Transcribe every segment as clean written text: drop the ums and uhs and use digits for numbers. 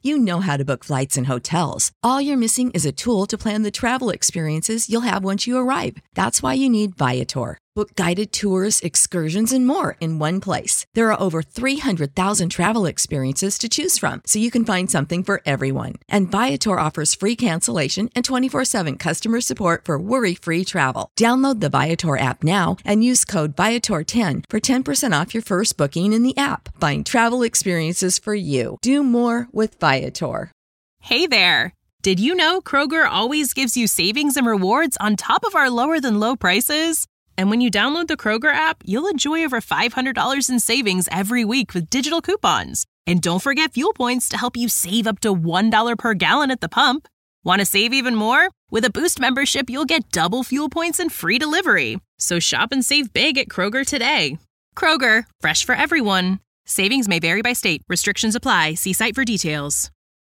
You know how to book flights and hotels. All you're missing is a tool to plan the travel experiences you'll have once you arrive. That's why you need Viator. Book guided tours, excursions, and more in one place. There are over 300,000 travel experiences to choose from, so you can find something for everyone. And Viator offers free cancellation and 24/7 customer support for worry-free travel. Download the Viator app now and use code Viator10 for 10% off your first booking in the app. Find travel experiences for you. Do more with Viator. Hey there! Did you know Kroger always gives you savings and rewards on top of our lower-than-low prices? And when you download the Kroger app, you'll enjoy over $500 in savings every week with digital coupons. And don't forget fuel points to help you save up to $1 per gallon at the pump. Want to save even more? With a Boost membership, you'll get double fuel points and free delivery. So shop and save big at Kroger today. Kroger, fresh for everyone. Savings may vary by state. Restrictions apply. See site for details.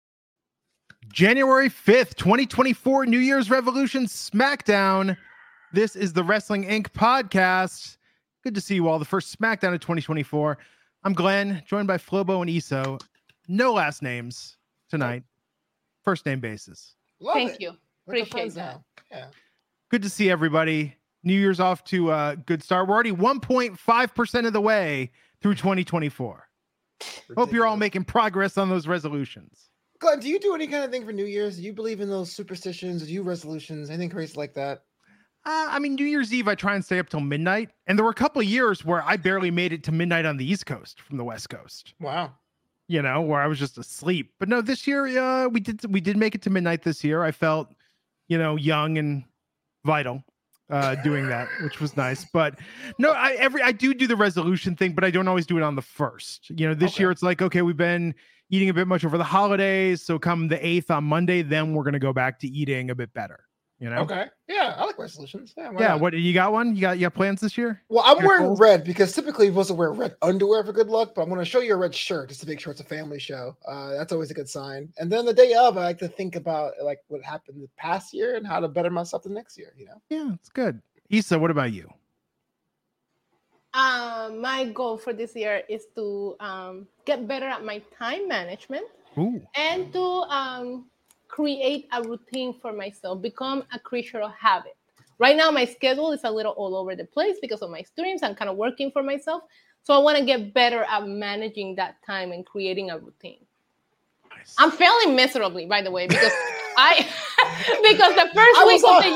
January 5th, 2024, New Year's Revolution SmackDown. This is the Wrestling Inc. podcast. Good to see you all. The first SmackDown of 2024. I'm Glenn, joined by Flobo and Iso. No last names tonight. First name basis. Thank you. Appreciate that. Yeah. Good to see everybody. New Year's off to a good start. We're already 1.5% of the way through 2024. Hope you're all making progress on those resolutions. Glenn, do you do any kind of thing for New Year's? Do you believe in those superstitions? Do you resolutions? Anything crazy like that? I mean, New Year's Eve, I try and stay up till midnight. And there were a couple of years where I barely made it to midnight on the East Coast from the West Coast. Wow. You know, where I was just asleep. But no, this year, we did make it to midnight this year. I felt, young and vital doing that, which was nice. But no, I do the resolution thing, but I don't always do it on the first. This year it's like, okay, we've been eating a bit much over the holidays. So come the 8th on Monday, then we're going to go back to eating a bit better. Okay. Yeah, I like resolutions. Yeah. What you got? You got plans this year? Well, I'm wearing red because typically you're supposed to wear red underwear for good luck, but I'm going to show you a red shirt just to make sure it's a family show. That's always a good sign. And then the day of, I like to think about like what happened the past year and how to better myself the next year. Yeah, it's good. Issa, what about you? My goal for this year is to get better at my time management. Ooh. And to create a routine for myself, become a creature of habit. Right now, my schedule is a little all over the place because of my streams. I'm kind of working for myself. So I want to get better at managing that time and creating a routine. Nice. I'm failing miserably, by the way, because because the first week of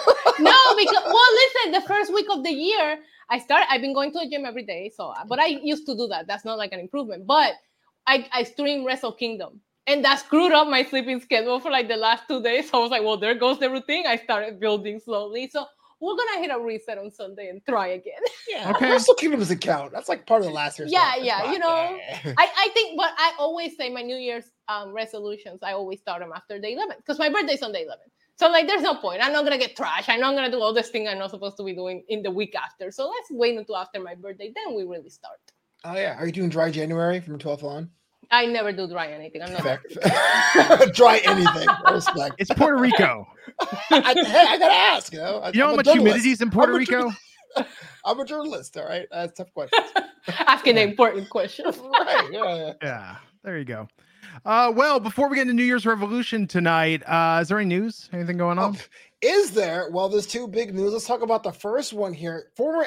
the first week of the year, I've been going to the gym every day. But I used to do that. That's not like an improvement. But I stream Wrestle Kingdom. And that screwed up my sleeping schedule for like the last 2 days. So I was like, well, there goes the routine. I started building slowly. So we're going to hit a reset on Sunday and try again. Yeah. Okay. Wrestle Kingdom doesn't count. That's like part of the last year's. Yeah. I think, but I always say my New Year's resolutions, I always start them after the 11th because my birthday's on the 11th. So like, there's no point. I'm not going to get trashed. I'm not going to do all this thing I'm not supposed to be doing in the week after. So let's wait until after my birthday. Then we really start. Oh, yeah. Are you doing dry January from 12th on? I never do dry anything. I'm not dry anything. Respect. It's Puerto Rico. I gotta ask. You know how much humidity is in Puerto Rico? I'm a journalist. All right, that's tough question. Asking the important questions. Right. Yeah. There you go. Well, before we get into New Year's Revolution tonight, is there any news? Anything going on? Is there? Well, there's two big news. Let's talk about the first one here. Former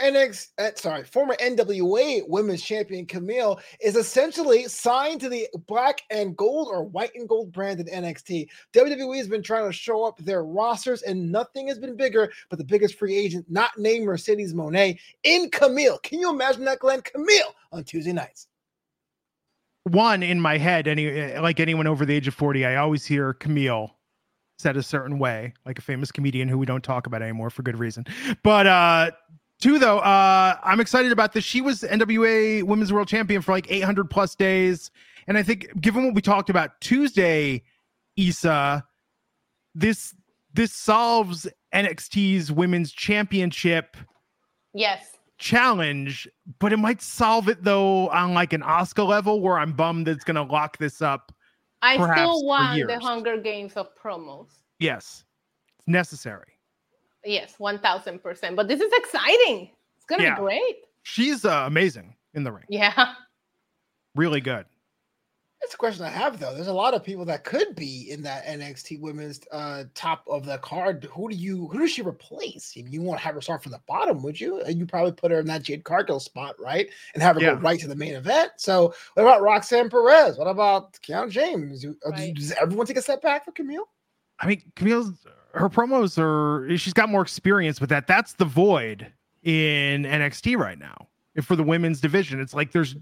NWA Women's Champion Camille is essentially signed to the black and gold or white and gold brand in NXT. WWE has been trying to show up their rosters, and nothing has been bigger but the biggest free agent, not named Mercedes Moné, in Camille. Can you imagine that, Glenn? Camille on Tuesday nights. One in my head, like anyone over the age of 40, I always hear Camille said a certain way, like a famous comedian who we don't talk about anymore for good reason. But two, though, I'm excited about this. She was NWA Women's World Champion for like 800 plus days. And I think given what we talked about Tuesday, Issa, this solves NXT's Women's Championship challenge, but it might solve it, though, on like an Asuka level where I'm bummed that it's going to lock this up. I still want the Hunger Games of promos. Yes. It's necessary. Yes, 1000%. But this is exciting. It's going to be great. She's amazing in the ring. Yeah. Really good. That's a question I have though. There's a lot of people that could be in that NXT Women's top of the card. Who does she replace? You won't have her start from the bottom, would you? And you probably put her in that Jade Cargill spot, right? And have her go right to the main event. So what about Roxanne Perez? What about Kiana James? Does everyone take a step back for Camille? I mean, her promos she's got more experience with that. That's the void in NXT right now. For the women's division, it's like there's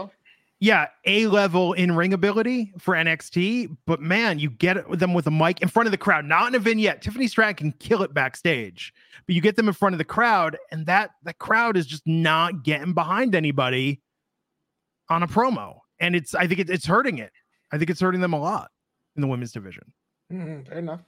A-level in-ring ability for NXT, but man, you get them with a mic in front of the crowd, not in a vignette. Tiffany Stratton can kill it backstage, but you get them in front of the crowd, and that crowd is just not getting behind anybody on a promo. And I think it's hurting it. I think it's hurting them a lot in the women's division. Fair enough.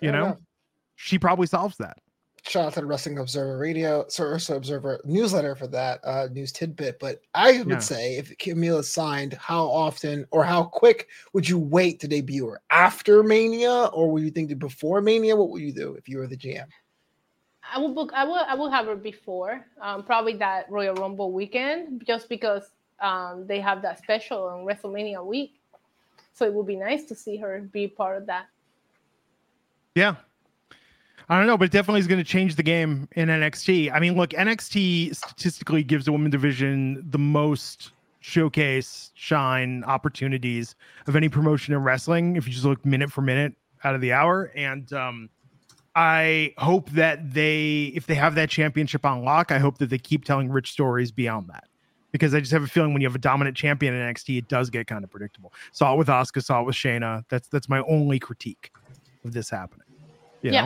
She probably solves that. Shout out to the Wrestling Observer Radio, Wrestling Observer newsletter for that news tidbit. But I would say if Camille is signed, how often or how quick would you wait to debut her? After Mania, or would you think before Mania? What would you do if you were the GM? I will have her before, probably that Royal Rumble weekend, just because they have that special on WrestleMania week. So it would be nice to see her be part of that. Yeah. I don't know, but it definitely is going to change the game in NXT. I mean, look, NXT statistically gives the women's division the most showcase, shine opportunities of any promotion in wrestling, if you just look minute for minute out of the hour. And I hope that if they have that championship on lock, I hope that they keep telling rich stories beyond that. Because I just have a feeling when you have a dominant champion in NXT, it does get kind of predictable. Saw it with Asuka, saw it with Shayna. That's my only critique of this happening. You know?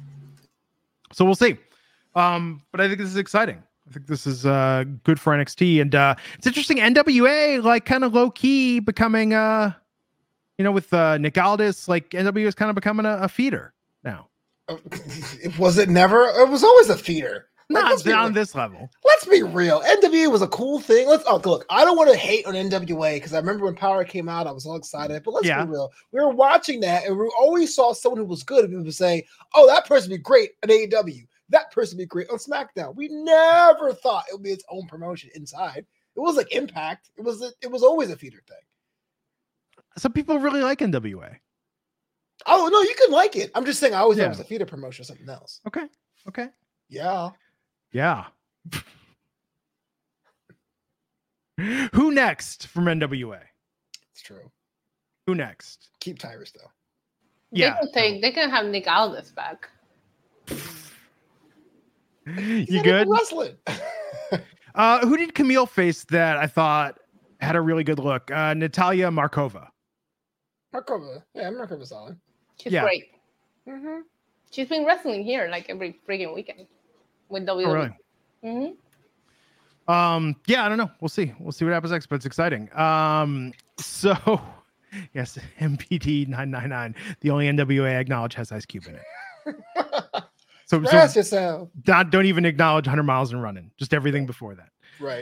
So we'll see. But I think this is exciting. I think this is good for NXT. And it's interesting. NWA, like kind of low key becoming, with Nick Aldis, like NWA is kind of becoming a feeder now. Was it never? It was always a feeder. Not on this level. Let's be real. NWA was a cool thing. Look, I don't want to hate on NWA because I remember when Power came out, I was all excited. But let's be real. We were watching that and we always saw someone who was good. And people would say, oh, that person would be great at AEW. That person would be great on SmackDown. We never thought it would be its own promotion inside. It was like Impact. It was always a feeder thing. Some people really like NWA. Oh, no, you can like it. I'm just saying I always thought it was a feeder promotion or something else. Okay. Yeah. Who next from NWA? It's true. Who next? Keep Tyrus though. They can have Nick Aldis back. You good? Wrestling. Who did Camille face that I thought had a really good look? Natalia Markova. Markova's solid. She's great. Mm-hmm. She's been wrestling here like every freaking weekend with WWE. Oh, really? Mm-hmm. I don't know. We'll see what happens next, but it's exciting. So yes, MPT 999, the only NWA I acknowledge has Ice Cube in it. So yourself. Don't even acknowledge 100 Miles and Running. Just everything before that. Right.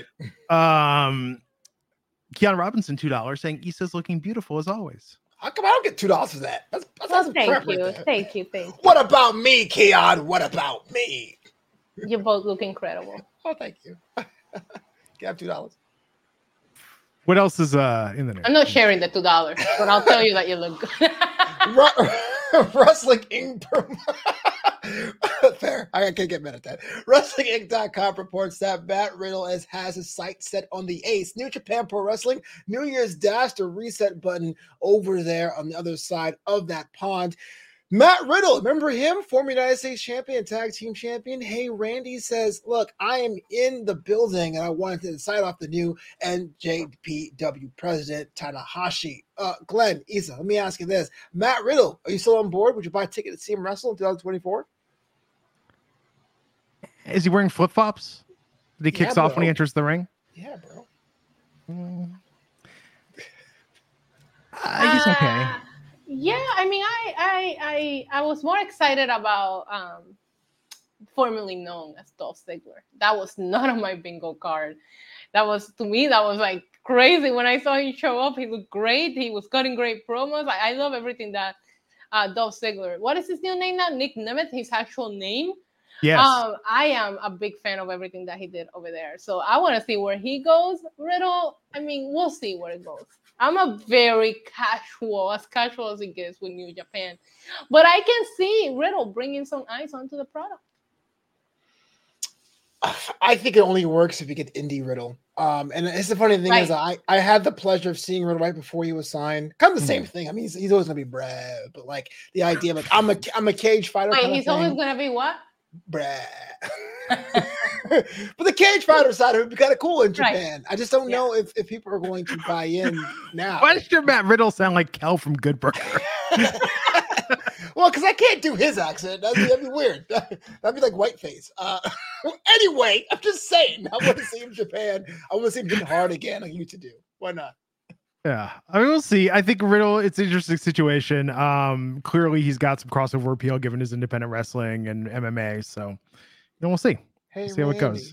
Kiana Robinson, $2, saying Issa's looking beautiful as always. How come I don't get $2 for that? That's thank you. What about me, Keon? What about me? You both look incredible. Oh, thank you. You have $2. What else is in the news? I'm not sharing the $2, but I'll tell you that you look good. Wrestling Inc. Fair. I can't get mad at that. WrestlingInc.com reports that Matt Riddle has his sights set on the Ace. New Japan Pro Wrestling, New Year's Dash, the reset button over there on the other side of that pond. Matt Riddle, remember him? Former United States champion, tag team champion. Hey, Randy says, look, I am in the building and I wanted to decide off the new NJPW president, Tanahashi. Glenn, Issa, let me ask you this. Matt Riddle, are you still on board? Would you buy a ticket to see him wrestle in 2024? Is he wearing flip-flops that he kicks off when he enters the ring? Yeah, bro. I guess okay. Yeah, I mean, I was more excited about formerly known as Dolph Ziggler. That was not on my bingo card. That was like crazy. When I saw him show up, he looked great. He was cutting great promos. I love everything that Dolph Ziggler. What is his new name now? Nick Nemeth, his actual name. Yes. I am a big fan of everything that he did over there. So I want to see where he goes. Riddle, I mean, we'll see where it goes. I'm a very as casual as it gets with New Japan. But I can see Riddle bringing some eyes onto the product. I think it only works if you get indie Riddle. And it's the funny thing is I had the pleasure of seeing Riddle right before he was signed. Kind of the same thing. I mean, he's always gonna be Brad, but like the idea of like I'm a cage fighter. Wait, he's always gonna be what? Brad. But the cage fighter side of it would be kind of cool in Japan. I just don't know if people are going to buy in now. Why does your Matt Riddle sound like Kel from Good Burger? Well, because I can't do his accent. That'd be weird. That'd be like whiteface. Anyway, I'm just saying. I want to see him in Japan. I want to see him getting hard again like you to do. Why not? Yeah, I mean, we'll see. I think Riddle, it's an interesting situation. Clearly, he's got some crossover appeal given his independent wrestling and MMA. So, we'll see. Hey, see how it Randy.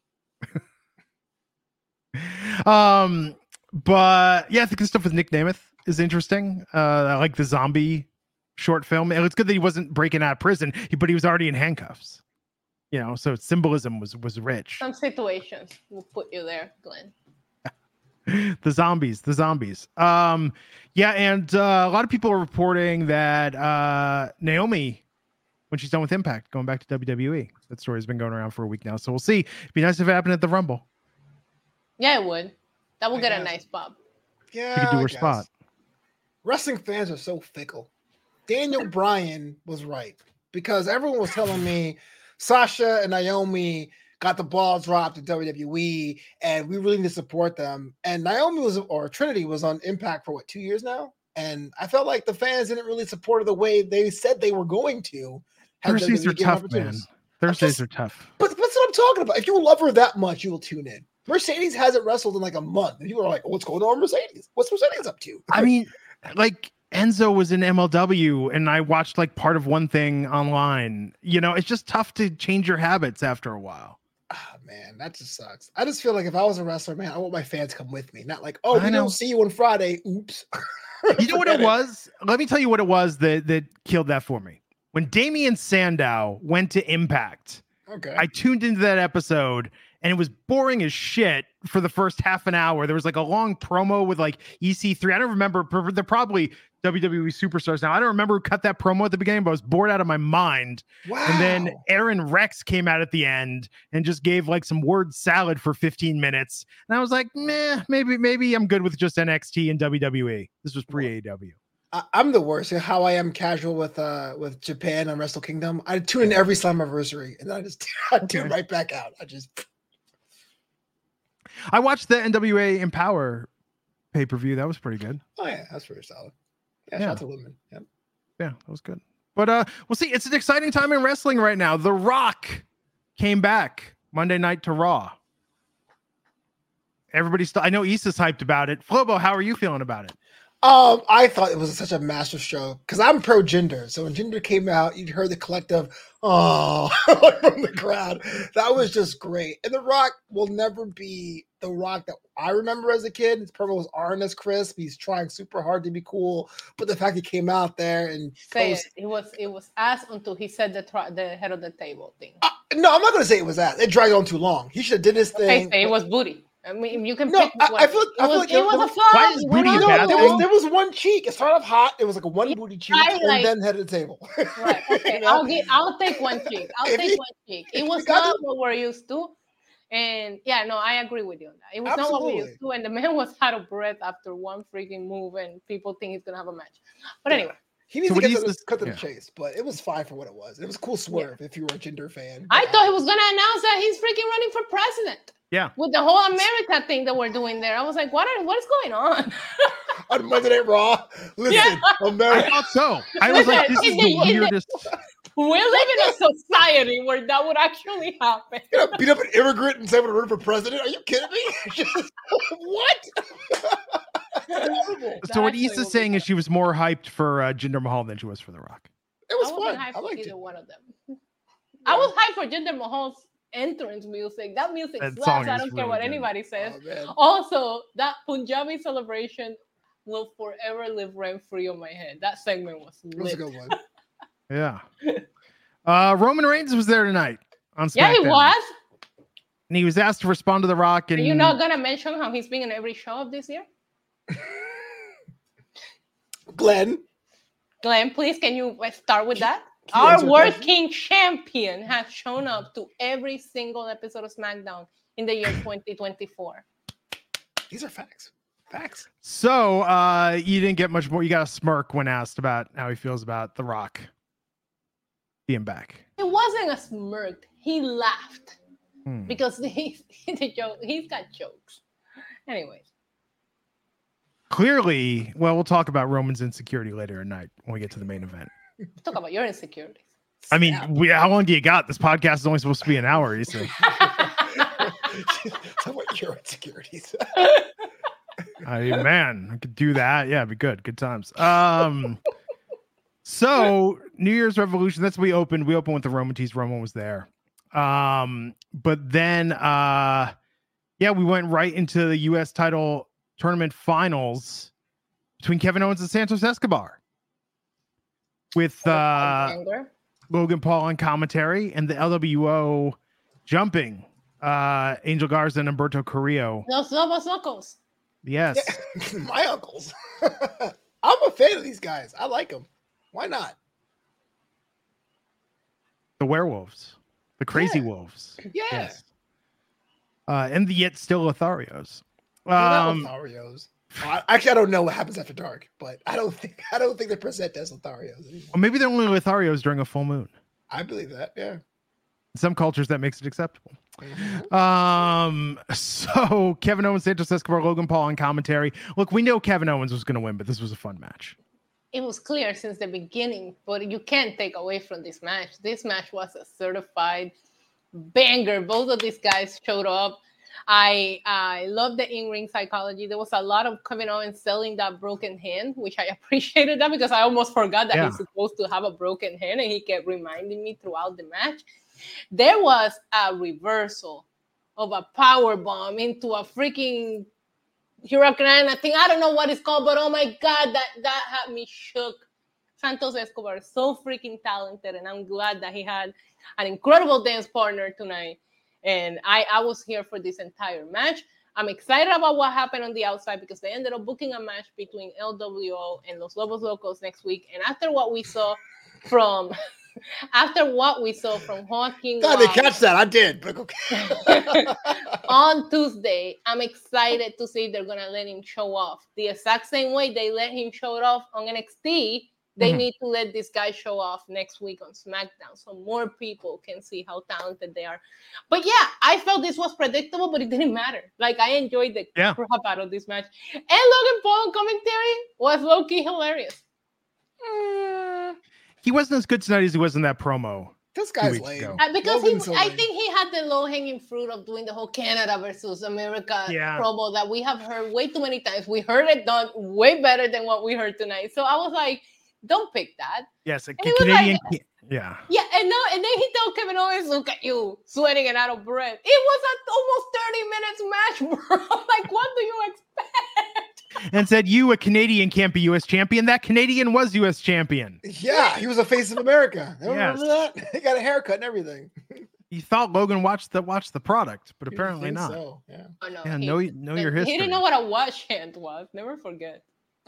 goes. But yeah, I think the stuff with Nick Nemeth is interesting. I like the zombie short film. It's good that he wasn't breaking out of prison, but he was already in handcuffs. So symbolism was rich. Some situations will put you there, Glenn. The zombies. Yeah, and a lot of people are reporting that Naomi, when she's done with Impact, going back to WWE. That story's been going around for a week now, so we'll see. It'd be nice if it happened at the Rumble. Yeah, it would. That would get a nice pop. Yeah, she could do her spot. Wrestling fans are so fickle. Daniel Bryan was right because everyone was telling me Sasha and Naomi got the ball dropped at WWE, and we really need to support them. And Trinity was on Impact for 2 years now, and I felt like the fans didn't really support her the way they said they were going to. Thursdays are tough, man. Thursdays are tough. But that's what I'm talking about. If you love her that much, you will tune in. Mercedes hasn't wrestled in like a month, and people are like, "What's going on, Mercedes? What's Mercedes up to?" I mean, like Enzo was in MLW, and I watched like part of one thing online. It's just tough to change your habits after a while. Oh, man, that just sucks. I just feel like if I was a wrestler, man, I want my fans to come with me. Not like, we don't see you on Friday. Oops. You know what it was? Let me tell you what it was that killed that for me. When Damian Sandow went to Impact, I tuned into that episode, and it was boring as shit for the first half an hour. There was like a long promo with like EC3. I don't remember. They're probably WWE superstars now. I don't remember who cut that promo at the beginning, but I was bored out of my mind. Wow. And then Aaron Rex came out at the end and just gave like some word salad for 15 minutes. And I was like, maybe I'm good with just NXT and WWE. This was pre-AEW. I'm the worst. How I am casual with Japan and Wrestle Kingdom. I tune in every Slammiversary, and I tune right back out. I watched the NWA Empower pay-per-view. That was pretty good. Oh yeah, that's pretty solid. Yeah, shout out to women. Yep. Yeah, that was good. But we'll see. It's an exciting time in wrestling right now. The Rock came back Monday night to Raw. Everybody's I know Issa's hyped about it. Flobo, how are you feeling about it? I thought it was such a master stroke because I'm pro Jinder. So when Jinder came out, you heard the collective from the crowd. That was just great. And The Rock will never be The Rock that I remember as a kid. His promos aren't as crisp. He's trying super hard to be cool. But the fact he came out there and it was ass until he said the head of the table thing. No, I'm not going to say it was ass. It dragged on too long. He should have did his thing. Okay, it was booty. I mean, you can no, pick. I feel like it was a fun. Why is booty a bad thing? There was one cheek. It started off hot. It was like a one booty cheek, and then head of the table. Right. Okay. I'll take one cheek. One cheek. It was not what we're used to. And yeah, no, I agree with you on that. It was not what we're used to. And the man was out of breath after one freaking move, and people think he's gonna have a match. But anyway. He needs to cut to the chase, but it was fine for what it was. It was a cool swerve if you were a Jinder fan. I thought he was gonna announce that he's freaking running for president. Yeah. With the whole America thing that we're doing there. I was like, what is going on? On Monday Night Raw. Listen, America. I thought so. I was like, this is the weirdest. We live in a society where that would actually happen. Beat up an immigrant and say I'm going to run for president? Are you kidding me? What? So what Issa's saying is she was more hyped for Jinder Mahal than she was for The Rock. It was fun. I liked either one of them. Yeah. I was hyped for Jinder Mahal's entrance music. That music slaps. I don't care what anybody says. Also, that Punjabi celebration will forever live rent-free on my head. That segment was lit. It was a good one. Yeah. Roman Reigns was there tonight on SmackDown. Yeah, he was. And he was asked to respond to The Rock. And are you not going to mention how he's been in every show of this year? Glenn, please, can you start with that? Can you answer Our the working champion has shown up to every single episode of SmackDown in the year 2024. these are facts. Facts. So you didn't get much more. You got a smirk when asked about how he feels about The Rock being back. It wasn't a smirk. He laughed because he's got jokes. Anyways. Clearly, well, we'll talk about Roman's insecurity later at night when we get to the main event. Talk about your insecurities. I mean, how long do you got? This podcast is only supposed to be an hour, you see. Talk about your insecurities. I mean, man, I could do that. Yeah, it'd be good. Good times. So New Year's Revolution, that's we opened. We opened with the Roman tease. Roman was there. But then we went right into the US title tournament finals between Kevin Owens and Santos Escobar. With Logan Paul on commentary and the LWO jumping Angel Garza and Humberto Carrillo. Los Lobos Locos. Yes. Yeah, my uncles. I'm a fan of these guys. I like them. Why not? The werewolves. The crazy wolves. Yeah. Yes. And the yet still Lotharios. Lotharios. Actually, I don't know what happens after dark, but I don't think they're present as Lotharios anymore. Or maybe they're only Lotharios during a full moon. I believe that, yeah. In some cultures, that makes it acceptable. Mm-hmm. So Kevin Owens, Santos Escobar, Logan Paul on commentary. Look, we know Kevin Owens was going to win, but this was a fun match. It was clear since the beginning, but you can't take away from this match. This match was a certified banger. Both of these guys showed up. I love the in-ring psychology. There was a lot of Kevin Owens selling that broken hand, which I appreciated that because I almost forgot that he's supposed to have a broken hand, and he kept reminding me throughout the match. There was a reversal of a power bomb into a freaking Hurricane thing. I don't know what it's called, but oh my God, that had me shook. Santos Escobar is so freaking talented, and I'm glad that he had an incredible dance partner tonight. And I was here for this entire match. I'm excited about what happened on the outside because they ended up booking a match between LWO and Los Lobos Locos next week. And after what we saw from Joaquin I didn't catch that. I did. But okay. On Tuesday, I'm excited to see if they're gonna let him show off the exact same way they let him show it off on NXT. They need to let this guy show off next week on SmackDown so more people can see how talented they are. But yeah, I felt this was predictable, but it didn't matter. Like, I enjoyed the crap out of this match. And Logan Paul commentary was low-key hilarious. He wasn't as good tonight as he was in that promo. This guy's lame. Because I think he had the low-hanging fruit of doing the whole Canada versus America promo that we have heard way too many times. We heard it done way better than what we heard tonight. So I was like, don't pick that. Yes, a Canadian. Like, yeah, and then he told Kevin Owens, "Look at you, sweating and out of breath." It was an almost 30 minutes match, bro. Like, what do you expect? And said, "You, a Canadian, can't be U.S. champion." That Canadian was U.S. champion. Yeah, he was a face of America. Remember that? He got a haircut and everything. You thought Logan watched the product, but apparently not. So, yeah. Oh, no, yeah, know your history. He didn't know what a wash hand was. Never forget.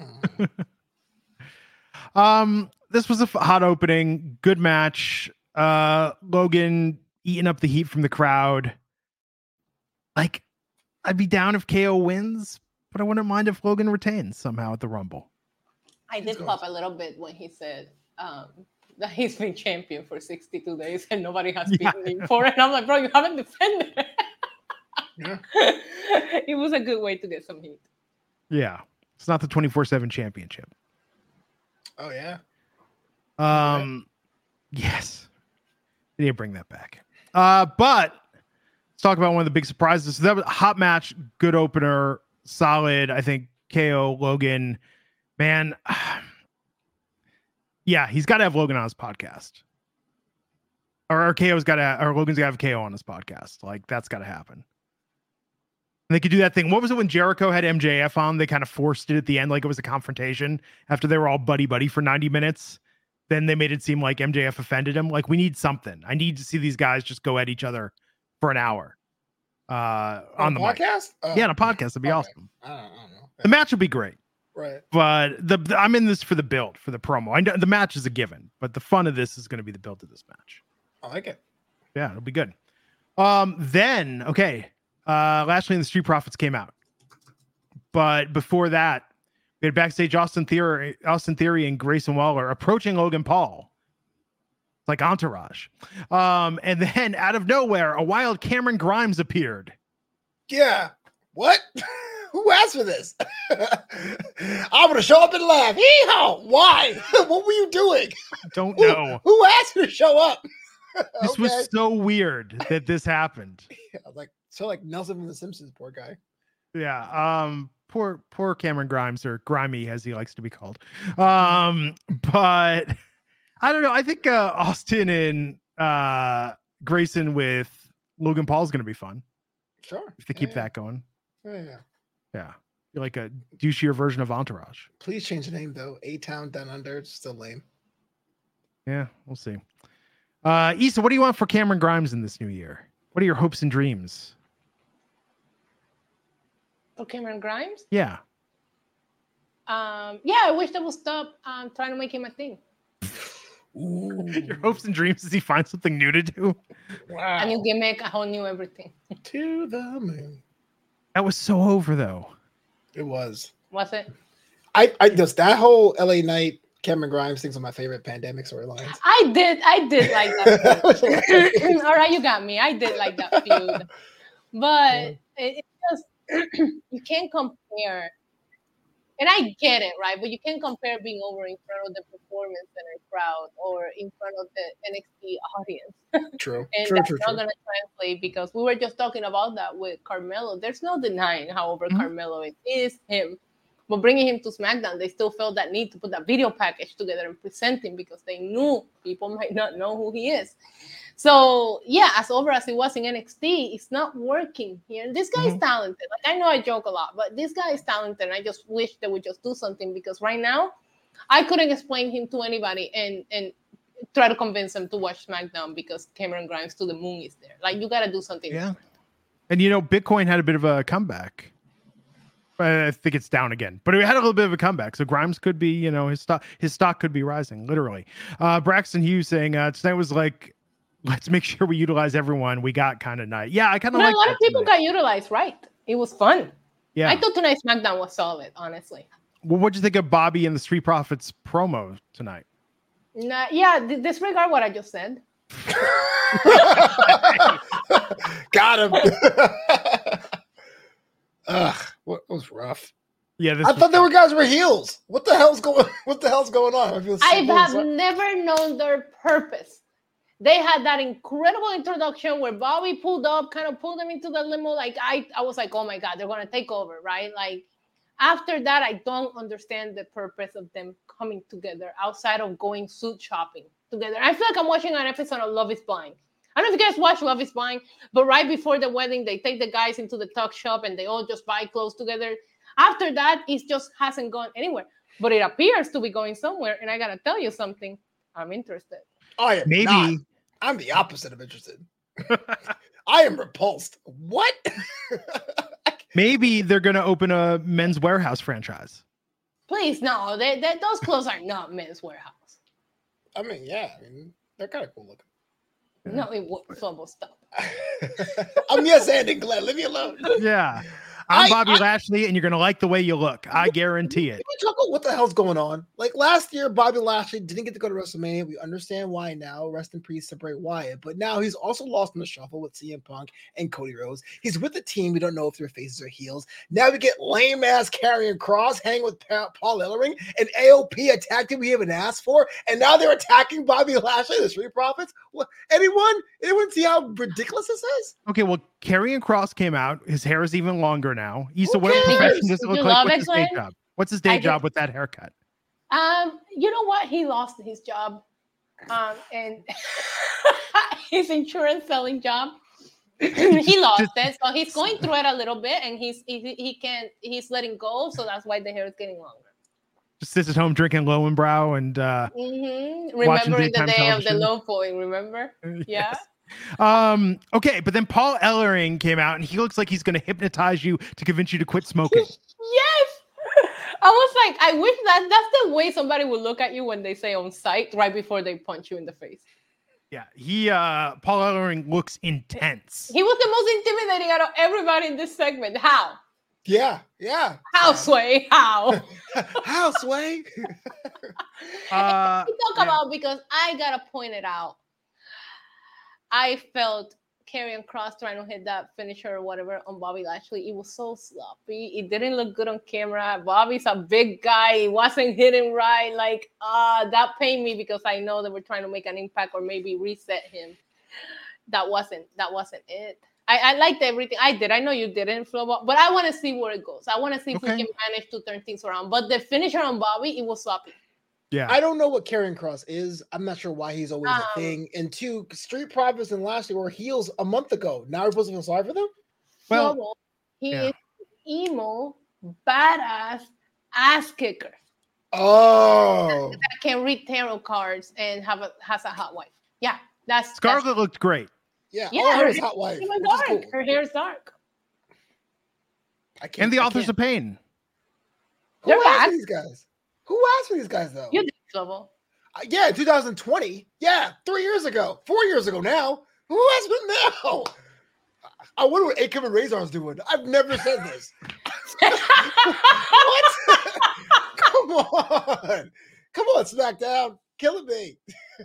This was a hot opening, good match. Logan eating up the heat from the crowd. Like, I'd be down if KO wins, but I wouldn't mind if Logan retains somehow at the Rumble. I did pop a little bit when he said that he's been champion for 62 days and nobody has beaten him for it. And I'm like, bro, you haven't defended it. It was a good way to get some heat. Yeah. It's not the 24/7 championship. Oh, yeah. Yes. They didn't bring that back. But let's talk about one of the big surprises. So that was a hot match, good opener, solid. I think KO, Logan, man. Yeah, he's got to have Logan on his podcast. Or Logan's got to have KO on his podcast. Like, that's got to happen. And they could do that thing. What was it when Jericho had MJF on? They kind of forced it at the end like it was a confrontation after they were all buddy-buddy for 90 minutes. Then they made it seem like MJF offended him. Like, we need something. I need to see these guys just go at each other for an hour. On the podcast? On a podcast. That'd be awesome. I don't know. The match would be great. Right. But I'm in this for the build, for the promo. I know the match is a given, but the fun of this is going to be the build of this match. I like it. Yeah, it'll be good. Then Lashley and the Street Profits came out, but before that, we had backstage Austin Theory and Grayson Waller approaching Logan Paul. It's like Entourage. And then out of nowhere, a wild Cameron Grimes appeared. Yeah. What? Who asked for this? I'm gonna show up and laugh. Hee-haw! Why? What were you doing? I don't know. Who asked you to show up? This was so weird that this happened. Yeah, like Nelson from The Simpsons, poor guy. Yeah. Poor Cameron Grimes, or Grimy as he likes to be called. But I don't know. I think Austin and Grayson with Logan Paul is going to be fun. Sure. If they keep that going. Yeah. You're like a douchier version of Entourage. Please change the name though. A-Town Down Under. It's still lame. Yeah, we'll see. Issa, what do you want for Cameron Grimes in this new year? What are your hopes and dreams? For Cameron Grimes? Yeah. I wish they would stop trying to make him a thing. Ooh. Your hopes and dreams is he finds something new to do? Wow. A new gimmick, a whole new everything. To the moon. That was so over though. It was. Was it? I just that whole LA Knight Cameron Grimes thing's one of my favorite pandemic storylines. I did like that feud. All right, you got me. I did like that feud. But it just you can't compare. And I get it, right? But you can't compare being over in front of the Performance Center crowd or in front of the NXT audience. True. And true. that's not going to translate because we were just talking about that with Carmelo. There's no denying how over Carmelo is him. But bringing him to SmackDown, they still felt that need to put that video package together and present him because they knew people might not know who he is. So, yeah, as over as it was in NXT, it's not working here. And this guy is talented. Like, I know I joke a lot, but this guy is talented. And I just wish they would just do something because right now, I couldn't explain him to anybody and try to convince them to watch SmackDown because Cameron Grimes to the moon is there. Like, you got to do something. Yeah. And, Bitcoin had a bit of a comeback. I think it's down again, but it had a little bit of a comeback. So Grimes could be, his stock could be rising, literally. Braxton Hughes saying tonight was like, let's make sure we utilize everyone we got kind of night. Yeah, I kind of like a lot of people got utilized, right? It was fun. Yeah. I thought tonight's SmackDown was solid, honestly. Well, what'd you think of Bobby and the Street Profits promo tonight? Disregard what I just said. Got him. Ugh, what was rough. Yeah, I thought there were guys were heels. What the hell's going on? I have never known their purpose. They had that incredible introduction where Bobby pulled them into the limo. Like I was like, oh my God, they're gonna take over, right? Like after that, I don't understand the purpose of them coming together outside of going suit shopping together. I feel like I'm watching an episode of Love is Blind. I don't know if you guys watch Love is Blind, but right before the wedding, they take the guys into the tuck shop and they all just buy clothes together. After that, it just hasn't gone anywhere. But it appears to be going somewhere. And I got to tell you something. I'm interested. I am not. I'm the opposite of interested. I am repulsed. What? Maybe they're going to open a Men's Warehouse franchise. Please, no. Those clothes are not Men's Warehouse. I mean, yeah. They're kind of cool looking. No, it won't. Stop. I'm yes and glad. Leave me alone. Yeah. I'm Bobby Lashley, and you're going to like the way you look. I guarantee it. Can we talk about what the hell's going on? Like last year, Bobby Lashley didn't get to go to WrestleMania. We understand why now. Rest in peace to Bray Wyatt. But now he's also lost in the shuffle with CM Punk and Cody Rhodes. He's with the team. We don't know if they're faces or heels. Now we get lame-ass Karrion Kross hanging with Paul Ellering and AOP attack team we haven't asked for. And now they're attacking Bobby Lashley, the Street Profits. What? Anyone see how ridiculous this is? Okay, well, Karrion Kross came out. His hair is even longer now. Issa, what profession does it look like? What's his day job? What's his day job with that haircut? You know what? He lost his job, and his insurance selling job. He lost it, so he's going through it a little bit, and he's letting go. So that's why the hair is getting longer. Just sits at home drinking Lowenbrow and remembering the day television. Of the low point. Remember? Yeah. Okay, but then Paul Ellering came out and he looks like he's going to hypnotize you to convince you to quit smoking. Yes. I was like, I wish that's the way somebody would look at you when they say on site right before they punch you in the face. Yeah, Paul Ellering looks intense. He was the most intimidating out of everybody in this segment. How? Yeah. How, Sway? How? How, Sway? We talk about, because I gotta point it out. I felt Karrion Kross trying to hit that finisher or whatever on Bobby Lashley. It was so sloppy. It didn't look good on camera. Bobby's a big guy. He wasn't hitting right. Like, that pained me because I know they were trying to make an impact or maybe reset him. That wasn't it. I liked everything. I did. I know you didn't, Flo, but I want to see where it goes. I want to see if we can manage to turn things around. But the finisher on Bobby, it was sloppy. Yeah. I don't know what Karrion Kross is. I'm not sure why he's always a thing. And two, Street Profits and Lashley were heels a month ago. Now we're supposed to feel sorry for them? Well, he is emo, badass ass kicker. Oh. That can read tarot cards and has a hot wife. Yeah. Scarlett looked great. Yeah, all her hot wife. Cool. Her hair is dark. And the Authors of Pain. Who asked for these guys? Who asked for these guys, though? You did, Slobo. Yeah, 2020. Yeah, 3 years ago. 4 years ago now. Who asked for now? I wonder what Akam and Razor's doing. I've never said this. What? Come on, SmackDown. Killing me.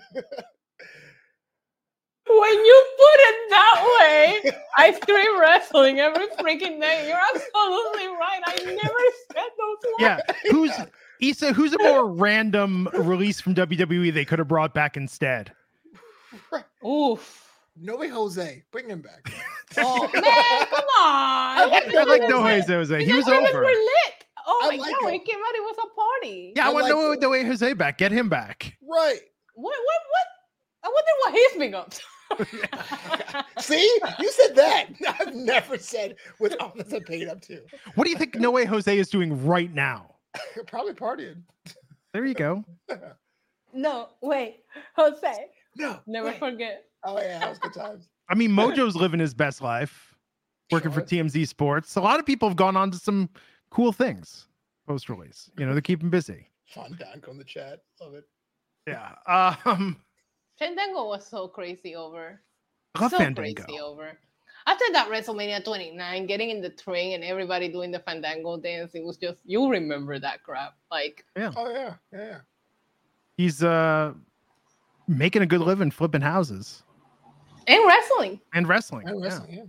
When you put it that way, I scream wrestling every freaking day. You're absolutely right. I never said those words. Yeah, who's a more random release from WWE they could have brought back instead? Oof. No Way Jose. Bring him back. Oh, man, come on. I like No Way Jose. He was over. Were lit. Oh, my like God. him. He came out. It was a party. Yeah, I want No Way Jose back. Get him back. Right. What? I wonder what he's been up to. See, you said that. I've never said what Authors of Pain up to. What do you think No Way Jose is doing right now? Probably partying. There you go. No, wait, Jose. No, never forget. Oh yeah, that was good times. I mean, Mojo's living his best life, working for TMZ Sports. A lot of people have gone on to some cool things post-release. They're keeping busy. Fandango in the chat, love it. Yeah. Fandango was so crazy over. I love so Fandango. Crazy over. After that WrestleMania 29, getting in the ring and everybody doing the Fandango dance, it was just, you remember that crap. Like, yeah. Oh, yeah. He's making a good living flipping houses. And wrestling. Yeah.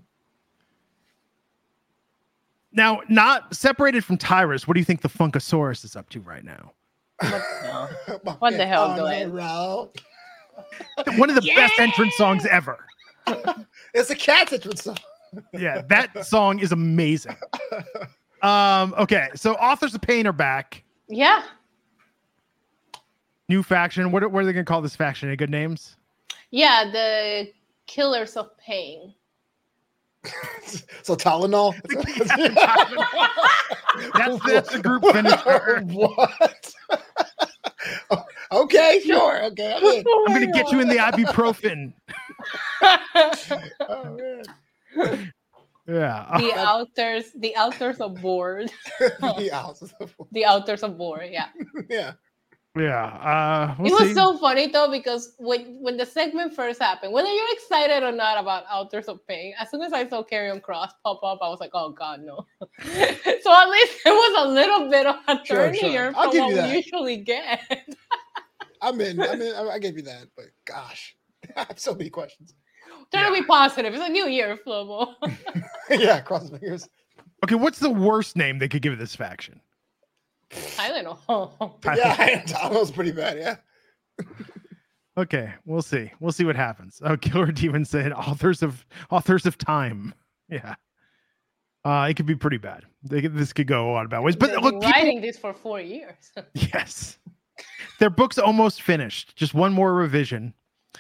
Now, not separated from Tyrus, what do you think the Funkasaurus is up to right now? What the hell, Glenn? One of the best entrance songs ever. It's a Cat's entrance song. Yeah, that song is amazing. Okay, so Authors of Pain are back. Yeah. New faction. What are they going to call this faction? Any good names? Yeah, the Killers of Pain. So Tylenol. That's the group finisher. What? Okay, sure. Okay, I'm in. I'm going to get you in the ibuprofen. Oh, man. Yeah. The Altars of Board. The Altars of Board, yeah. Yeah. Yeah. It was so funny though, because when the segment first happened, whether you're excited or not about Altars of Pain, as soon as I saw Karrion Kross pop up, I was like, oh God, no. So at least it was a little bit of a turn here from what we usually get. I'm in. I gave you that, but gosh, I have so many questions. Trying to be positive. It's a new year, Flobo. Yeah, cross my fingers. Okay, what's the worst name they could give this faction? I don't know. Yeah, Tylenol's pretty bad, yeah. Okay, we'll see. We'll see what happens. Oh, Killer Demon said authors of Time. Yeah. It could be pretty bad. This could go a lot of bad ways. But they've look, been writing this for 4 years. Yes. Their book's almost finished. Just one more revision.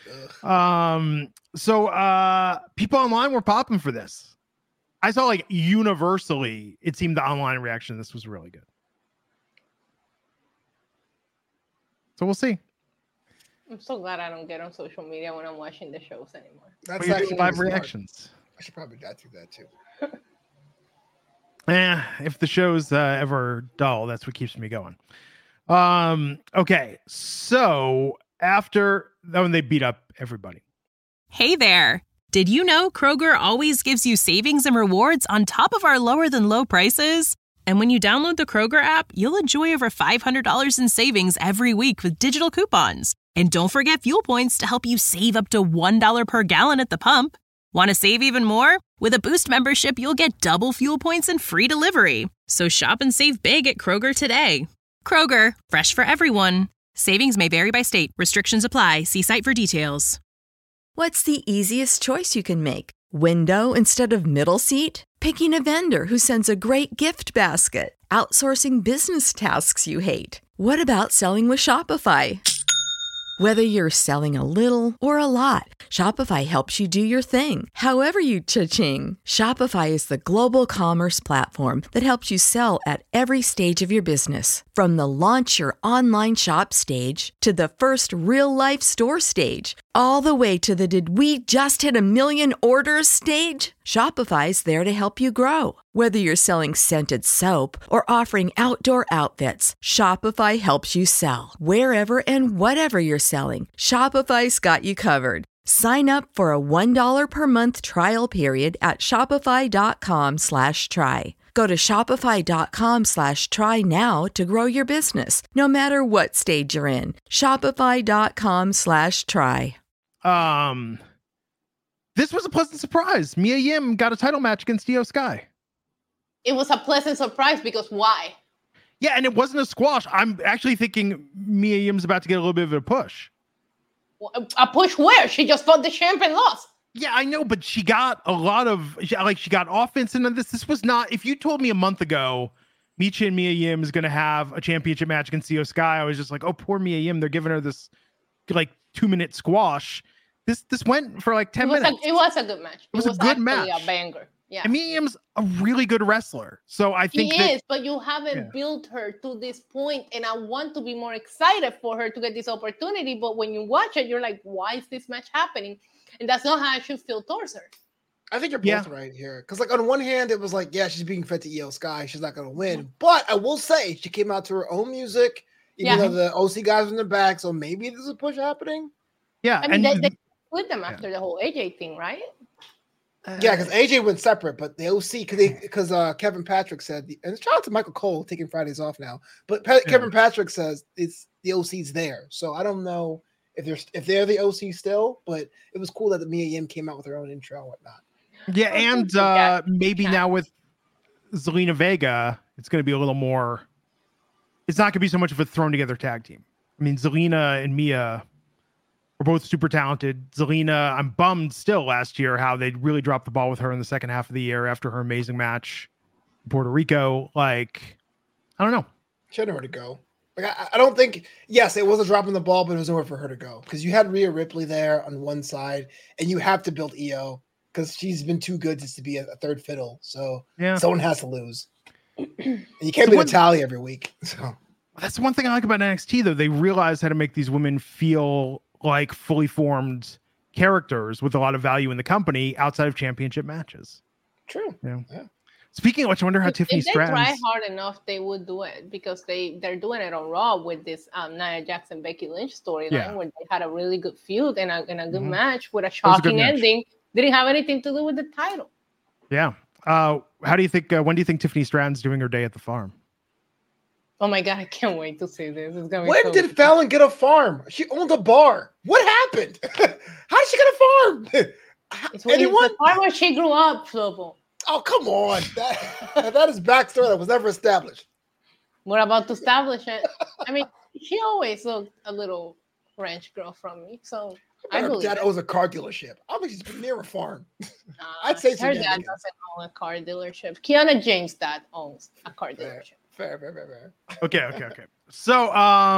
So people online were popping for this. I saw like universally, it seemed the online reaction to this was really good. So we'll see. I'm so glad I don't get on social media when I'm watching the shows anymore. That's Well, actually live smart. reactions. I should probably do that too. If the show's ever dull, that's what keeps me going. Okay, so after when they beat up everybody. Hey there. Did you know Kroger always gives you savings and rewards on top of our lower than low prices? And when you download the Kroger app, you'll enjoy over $500 in savings every week with digital coupons. And don't forget fuel points to help you save up to $1 per gallon at the pump. Want to save even more? With a Boost membership, you'll get double fuel points and free delivery. So shop and save big at Kroger today. Kroger, fresh for everyone. Savings may vary by state. Restrictions apply. See site for details. What's the easiest choice you can make? Window instead of middle seat? Picking a vendor who sends a great gift basket? Outsourcing business tasks you hate? What about selling with Shopify? Whether you're selling a little or a lot, Shopify helps you do your thing, however you cha-ching. Shopify is the global commerce platform that helps you sell at every stage of your business. From the launch your online shop stage to the first real-life store stage, all the way to the did we just hit 1 million orders stage. Shopify's there to help you grow. Whether you're selling scented soap or offering outdoor outfits, Shopify helps you sell. Wherever and whatever you're selling, Shopify's got you covered. Sign up for a $1 per month trial period at shopify.com/try. Go to shopify.com/try now to grow your business, no matter what stage you're in. Shopify.com/try. This was a pleasant surprise. Mia Yim got a title match against Io Sky. It was a pleasant surprise because why? Yeah, and it wasn't a squash. I'm actually thinking Mia Yim's about to get a little bit of a push. A push where? She just fought the champ and lost. Yeah, I know, but she got a lot of she got offense into this. This was not. If you told me a month ago, Michi and Mia Yim is going to have a championship match against Io Sky, I was just like, oh, poor Mia Yim. They're giving her this like 2-minute squash. This went for like 10 minutes. It was a good match. It was a good match. A banger. Yeah. And Mia Yim's a really good wrestler. So I think she is, but you haven't built her to this point, and I want to be more excited for her to get this opportunity. But when you watch it, you're like, why is this match happening? And that's not how I should feel towards her. I think you're both right here. Because like on one hand, it was like, yeah, she's being fed to Io Sky. She's not going to win. But I will say she came out to her own music, even though the OC guys were in the back. So maybe there's a push happening. Yeah. I mean, they split them after the whole AJ thing, right? Yeah, because AJ went separate, but the OC, because Kevin Patrick said, and shout out to Michael Cole taking Fridays off now, but Kevin Patrick says it's the OC's there. So I don't know if they're the OC still, but it was cool that the Mia Yim came out with her own intro and whatnot. Yeah, and maybe now with Zelina Vega, it's going to be a little more. It's not going to be so much of a thrown together tag team. I mean, Zelina and Mia are both super talented. Zelina, I'm bummed still last year how they really dropped the ball with her in the second half of the year after her amazing match in Puerto Rico. Like, I don't know. She had nowhere to go. Like, I don't think, yes, it was a drop in the ball, but it was nowhere for her to go because you had Rhea Ripley there on one side, and you have to build Io because she's been too good just to be a third fiddle. So someone has to lose. And you can't be Natalia every week. So that's one thing I like about NXT, though. They realize how to make these women feel like fully formed characters with a lot of value in the company outside of championship matches. True. Yeah. Speaking of which, I wonder how Tiffany Stratton. If they try hard enough, they would do it because they're doing it on Raw with this Nia Jax and Becky Lynch storyline where they had a really good feud and a good match with a shocking ending. Didn't have anything to do with the title. Yeah. How do you think? When do you think Tiffany Stratton's doing her day at the farm? Oh my God, I can't wait to see this. It's gonna be when did Fallon get a farm? She owned a bar. What happened? How did she get a farm? It's the farm where she grew up, Flobo. Oh, come on. That is backstory that was never established. We're about to establish it. I mean, she always looked a little ranch girl from me. So I believe dad owns a car dealership. I think she's been near a farm. I'd say her dad doesn't own a car dealership. Kiana James' dad owns a car dealership. Fair. Okay. So,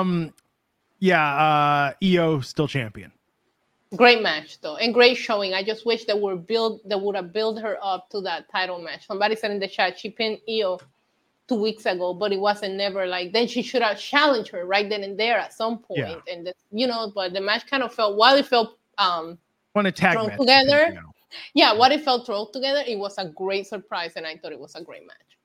Io still champion. Great match though, and great showing. I just wish they would have built her up to that title match. Somebody said in the chat she pinned Io 2 weeks ago, but it wasn't never like. Then she should have challenged her right then and there at some point. And but the match kind of felt while it felt when a tag thrown match together. What it felt thrown together, it was a great surprise, and I thought it was a great match.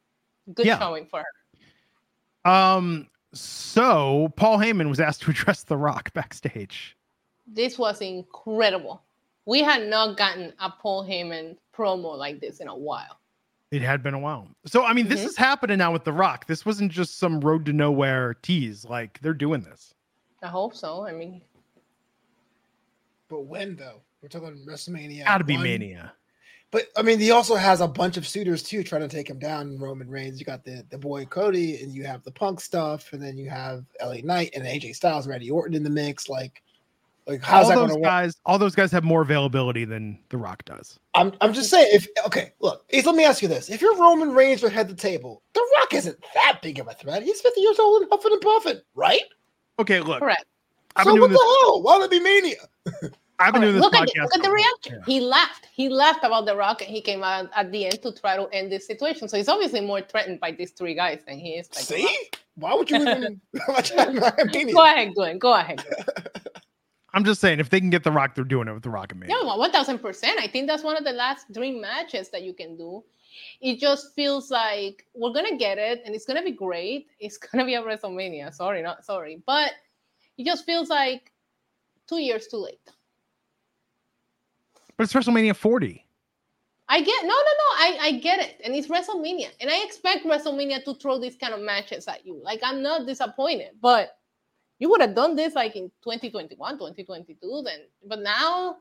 Good showing for her. So Paul Heyman was asked to address The Rock backstage. This was incredible. We had not gotten a Paul Heyman promo like this in a while. It had been a while. So, I mean, this is happening now with The Rock. This wasn't just some road to nowhere tease. Like, they're doing this. I hope so. I mean. But when, though? We're talking WrestleMania. Gotta be Mania. But, I mean, he also has a bunch of suitors, too, trying to take him down. Roman Reigns. You got the boy Cody, and you have the Punk stuff, and then you have LA Knight and AJ Styles, Randy Orton in the mix. Like how's that going to work? All those guys have more availability than The Rock does. I'm just saying, look, let me ask you this. If you're Roman Reigns or head the table, The Rock isn't that big of a threat. He's 50 years old and huffing and puffing, right? Okay, look. Correct. So what the hell? Why would it be Mania? I've been doing this podcast. Look at the reaction. Yeah. He laughed about The Rock, and he came out at the end to try to end this situation. So he's obviously more threatened by these three guys than he is. See? Why would you even? Go ahead, Glenn. I'm just saying, if they can get The Rock, they're doing it with The Rock and Mania. Yeah, 1,000%. I think that's one of the last dream matches that you can do. It just feels like we're gonna get it, and it's gonna be great. It's gonna be at WrestleMania. Sorry, but it just feels like 2 years too late. But it's WrestleMania 40. I get it, and it's WrestleMania, and I expect WrestleMania to throw these kind of matches at you. Like, I'm not disappointed, but you would have done this like in 2021, 2022, but now,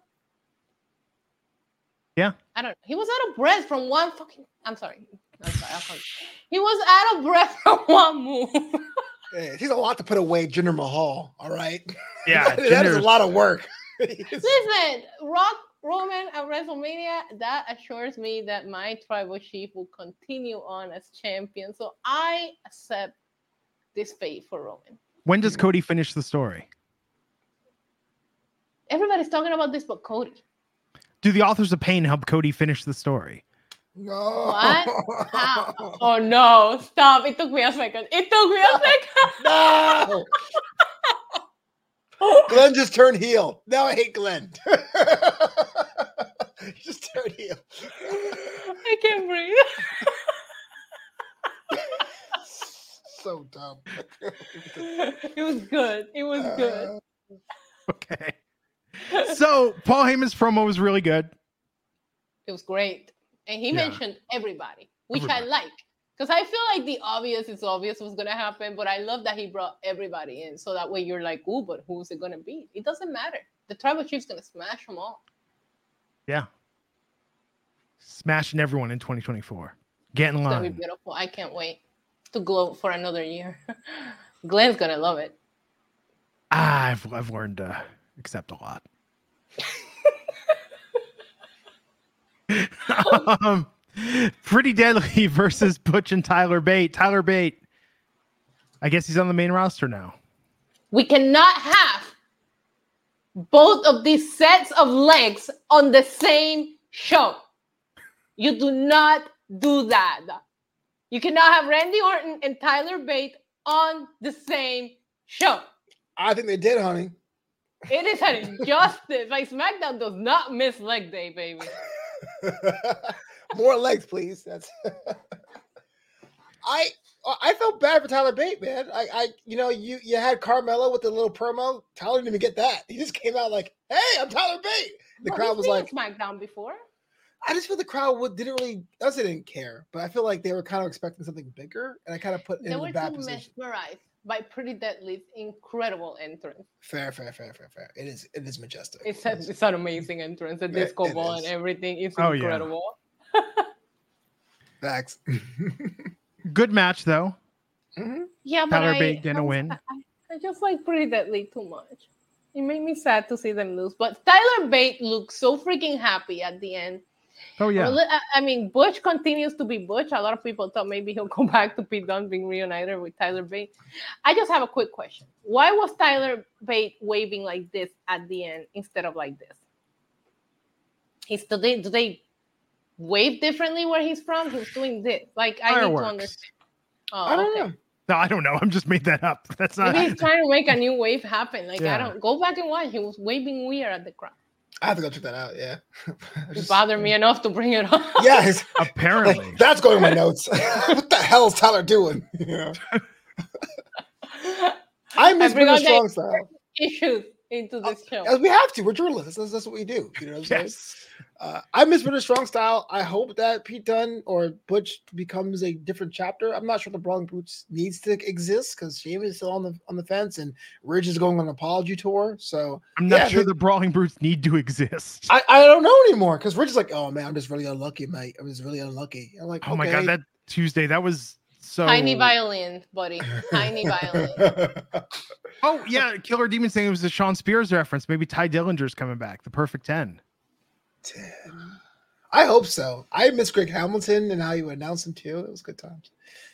yeah, I don't know. He was out of breath from one fucking. I'm sorry. He was out of breath from one move. Hey, he's a lot to put away, Jinder Mahal. All right. Yeah, that is a lot of work. Listen, Roman at WrestleMania, that assures me that my tribal chief will continue on as champion. So I accept this fate for Roman. When does Cody finish the story? Everybody's talking about this but Cody. Do the authors of Pain help Cody finish the story? No. What? How? Oh, no. Stop. It took me a second. No. Glenn just turned heel. Now I hate Glenn. Just turned heel. I can't breathe. So dumb. It was good. Okay. So Paul Heyman's promo was really good. It was great. And he mentioned everybody, which I like. Because I feel like the obvious is obvious what's going to happen. But I love that he brought everybody in. So that way you're like, ooh, but who's it going to be? It doesn't matter. The Tribal Chief's going to smash them all. Yeah. Smashing everyone in 2024. Get in line. It's going to be beautiful. I can't wait to glow for another year. Glenn's going to love it. I've learned to accept a lot. Pretty Deadly versus Butch and Tyler Bate. Tyler Bate, I guess he's on the main roster now. We cannot have both of these sets of legs on the same show. You do not do that. You cannot have Randy Orton and Tyler Bate on the same show. I think they did, honey. It is an injustice. Like, SmackDown does not miss leg day, baby. More legs, please. That's I felt bad for Tyler Bate, man. You had Carmelo with the little promo. Tyler didn't even get that. He just came out like, "Hey, I'm Tyler Bate." The crowd was like, SmackDown before. I just feel the crowd didn't care, but I feel like they were kind of expecting something bigger, and I kind of put in a bad position. Mesmerized by Pretty Deadly's incredible entrance. Fair. It is majestic. It's an amazing entrance. The disco ball and everything is incredible. Yeah. Facts. Good match though. Mm-hmm. Yeah, Tyler Bate didn't win. I just like Pretty Deadly too much. It made me sad to see them lose. But Tyler Bate looks so freaking happy at the end. Oh, yeah. I mean, Butch continues to be Butch. A lot of people thought maybe he'll go back to Pete Dunne being reunited with Tyler Bate. I just have a quick question. Why was Tyler Bate waving like this at the end instead of like this? Do they wave differently where he's from? He's doing this. Like, I need to understand. Oh, I don't know. No, I don't know. I'm just made that up. That's not. Maybe he's trying to make a new wave happen. Like, I don't go back and watch. He was waving weird at the crowd. I have to go check that out. Yeah, It bothered me enough to bring it up. Yeah, Apparently. like, that's going in my notes. What the hell is Tyler doing? I miss bring British all strong style. issues into this show. As we have to. We're journalists. That's what we do. You know what I'm saying? Yes. I miss British strong style. I hope that Pete Dunne or Butch becomes a different chapter. I'm not sure the Brawling Brutes needs to exist because Sheamus is still on the fence and Ridge is going on an apology tour. So I'm not sure the Brawling Brutes need to exist. I don't know anymore because Ridge is like, oh man, I'm just really unlucky, mate. I'm just really unlucky. I'm like, Oh my God, that Tuesday, that was so Tiny violin, buddy. Tiny violin. Oh yeah, Killer Demon saying it was a Sean Spears reference. Maybe Ty Dillinger's coming back. The perfect 10. 10. I hope so. I miss Greg Hamilton and how you announced him too. It was good times.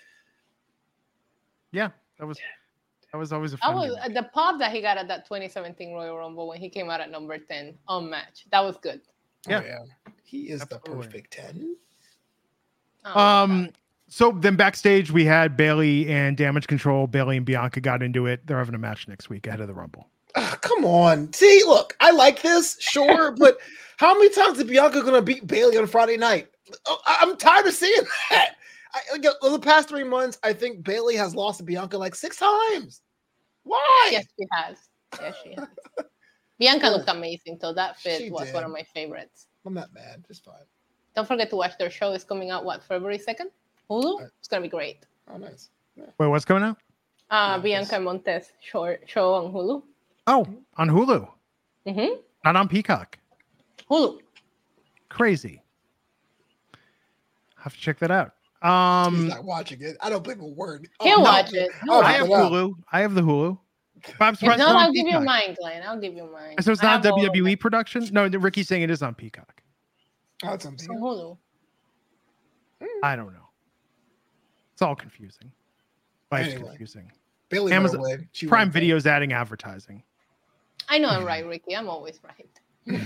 Yeah, that was always a That fun was game. the pop that he got at that 2017 Royal Rumble when he came out at number 10 on match. That was good. Yeah. Oh, yeah. He is Absolutely. the perfect 10. Oh, So then backstage we had Bailey and Damage Control. Bailey and Bianca got into it. They're having a match next week ahead of the Rumble. Oh, come on. See, look, I like this, sure, but how many times is Bianca going to beat Bailey on Friday night? I'm tired of seeing that. The past 3 months, I think Bailey has lost to Bianca like 6 times. Why? yes, she has. Yes, she has. Bianca looked amazing, so that fit She was did. one of my favorites. I'm not mad. It's fine. Don't forget to watch their show. It's coming out, February 2nd? Hulu? It's going to be great. Oh, nice. Yeah. Wait, what's going on? Bianca Montez show on Hulu. Oh, on Hulu, Mm-hmm. not on Peacock. Hulu. Crazy. Have to check that out. He's not watching it. I don't believe a word. He'll watch it. He'll Oh, I watch have it. Hulu. I have the Hulu. I'm If surprised not, it's on I'll give you Peacock. mine, Glenn. I'll give you mine. So it's I not a have all of WWE them. production? No, Ricky's saying it is on Peacock. Oh, it's something. It's on Hulu. I don't know. It's all confusing. Life's Anyway. confusing. Bailey Amazon- went away. She Prime went Video's adding advertising. I know I'm right, Ricky. I'm always right.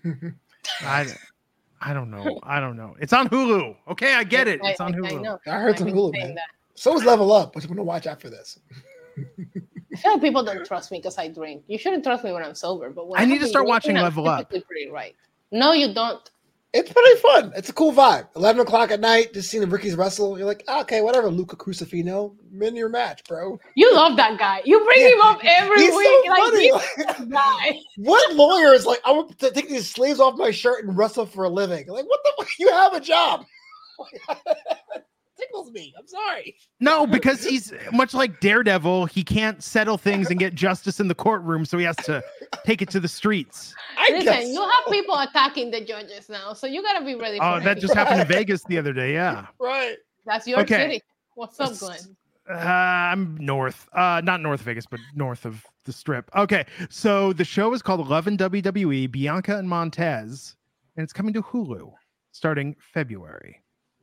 I don't know. I don't know. It's on Hulu. Okay, I get it. It's on Hulu. I know. I heard some I've been Hulu, saying man. that. So is Level Up, which I'm going to watch after this. I feel like people don't trust me because I drink. You shouldn't trust me when I'm sober, but when I need I've to been start drinking, watching I'm Level Up. typically pretty right. No, you don't. It's pretty fun. It's a cool vibe. 11 o'clock at night, just seeing the Ricky's wrestle. You're like, okay, whatever, Luca Crucifino. Win your match, bro. You love that guy. You bring him up every He's so week. Like, funny. you that guy. What lawyer is like, I want to take these sleeves off my shirt and wrestle for a living? Like, what the fuck? You have a job. Tickles me. I'm sorry. No, because he's much like Daredevil. He can't settle things and get justice in the courtroom, so he has to take it to the streets. I guess. Listen, you have people attacking the judges now, so you gotta be ready for Oh, that it. just happened in Vegas the other day. Yeah. Right. That's your Okay. city. What's up, Glenn? I'm north, not North Vegas, but north of the Strip. Okay, so the show is called Love and WWE, Bianca and Montez, and it's coming to Hulu starting February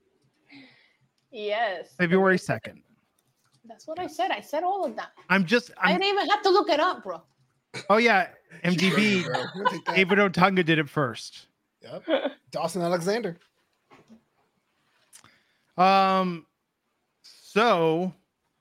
Yes. 2nd. That's what I said. I said all of that. I I'm didn't even have to look it up, bro. oh yeah, MDB. Bro, I'm gonna take that. David Otunga did it first. Yep. Dawson Alexander. So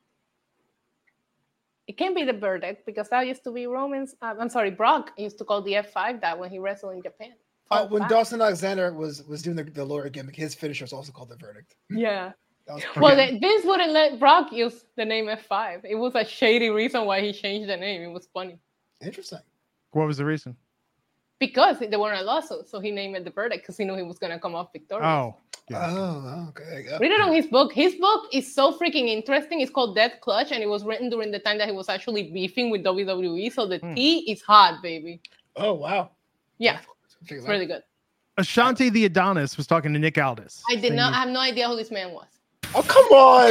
It can't be the verdict because that used to be Brock used to call the F5 that when he wrestled in Japan. When F5. Dawson Alexander was doing the lawyer gimmick, his finisher was also called the verdict. Yeah. That was Well, pretty- Vince wouldn't let Brock use the name F5. It was a shady reason why he changed the name. It was funny. interesting. what was the reason? Because they were in a lawsuit, so he named it the verdict because he knew he was going to come off victorious. Oh, yeah. Oh, okay. There you go. Read it on his book. His book is so freaking interesting. It's called Death Clutch, and it was written during the time that he was actually beefing with WWE. So the tea is hot, baby. Oh, wow. Yeah, Check it it's out. really good. Ashanti the Adonis was talking to Nick Aldis. I did not. I have no idea who this man was. Oh, come on.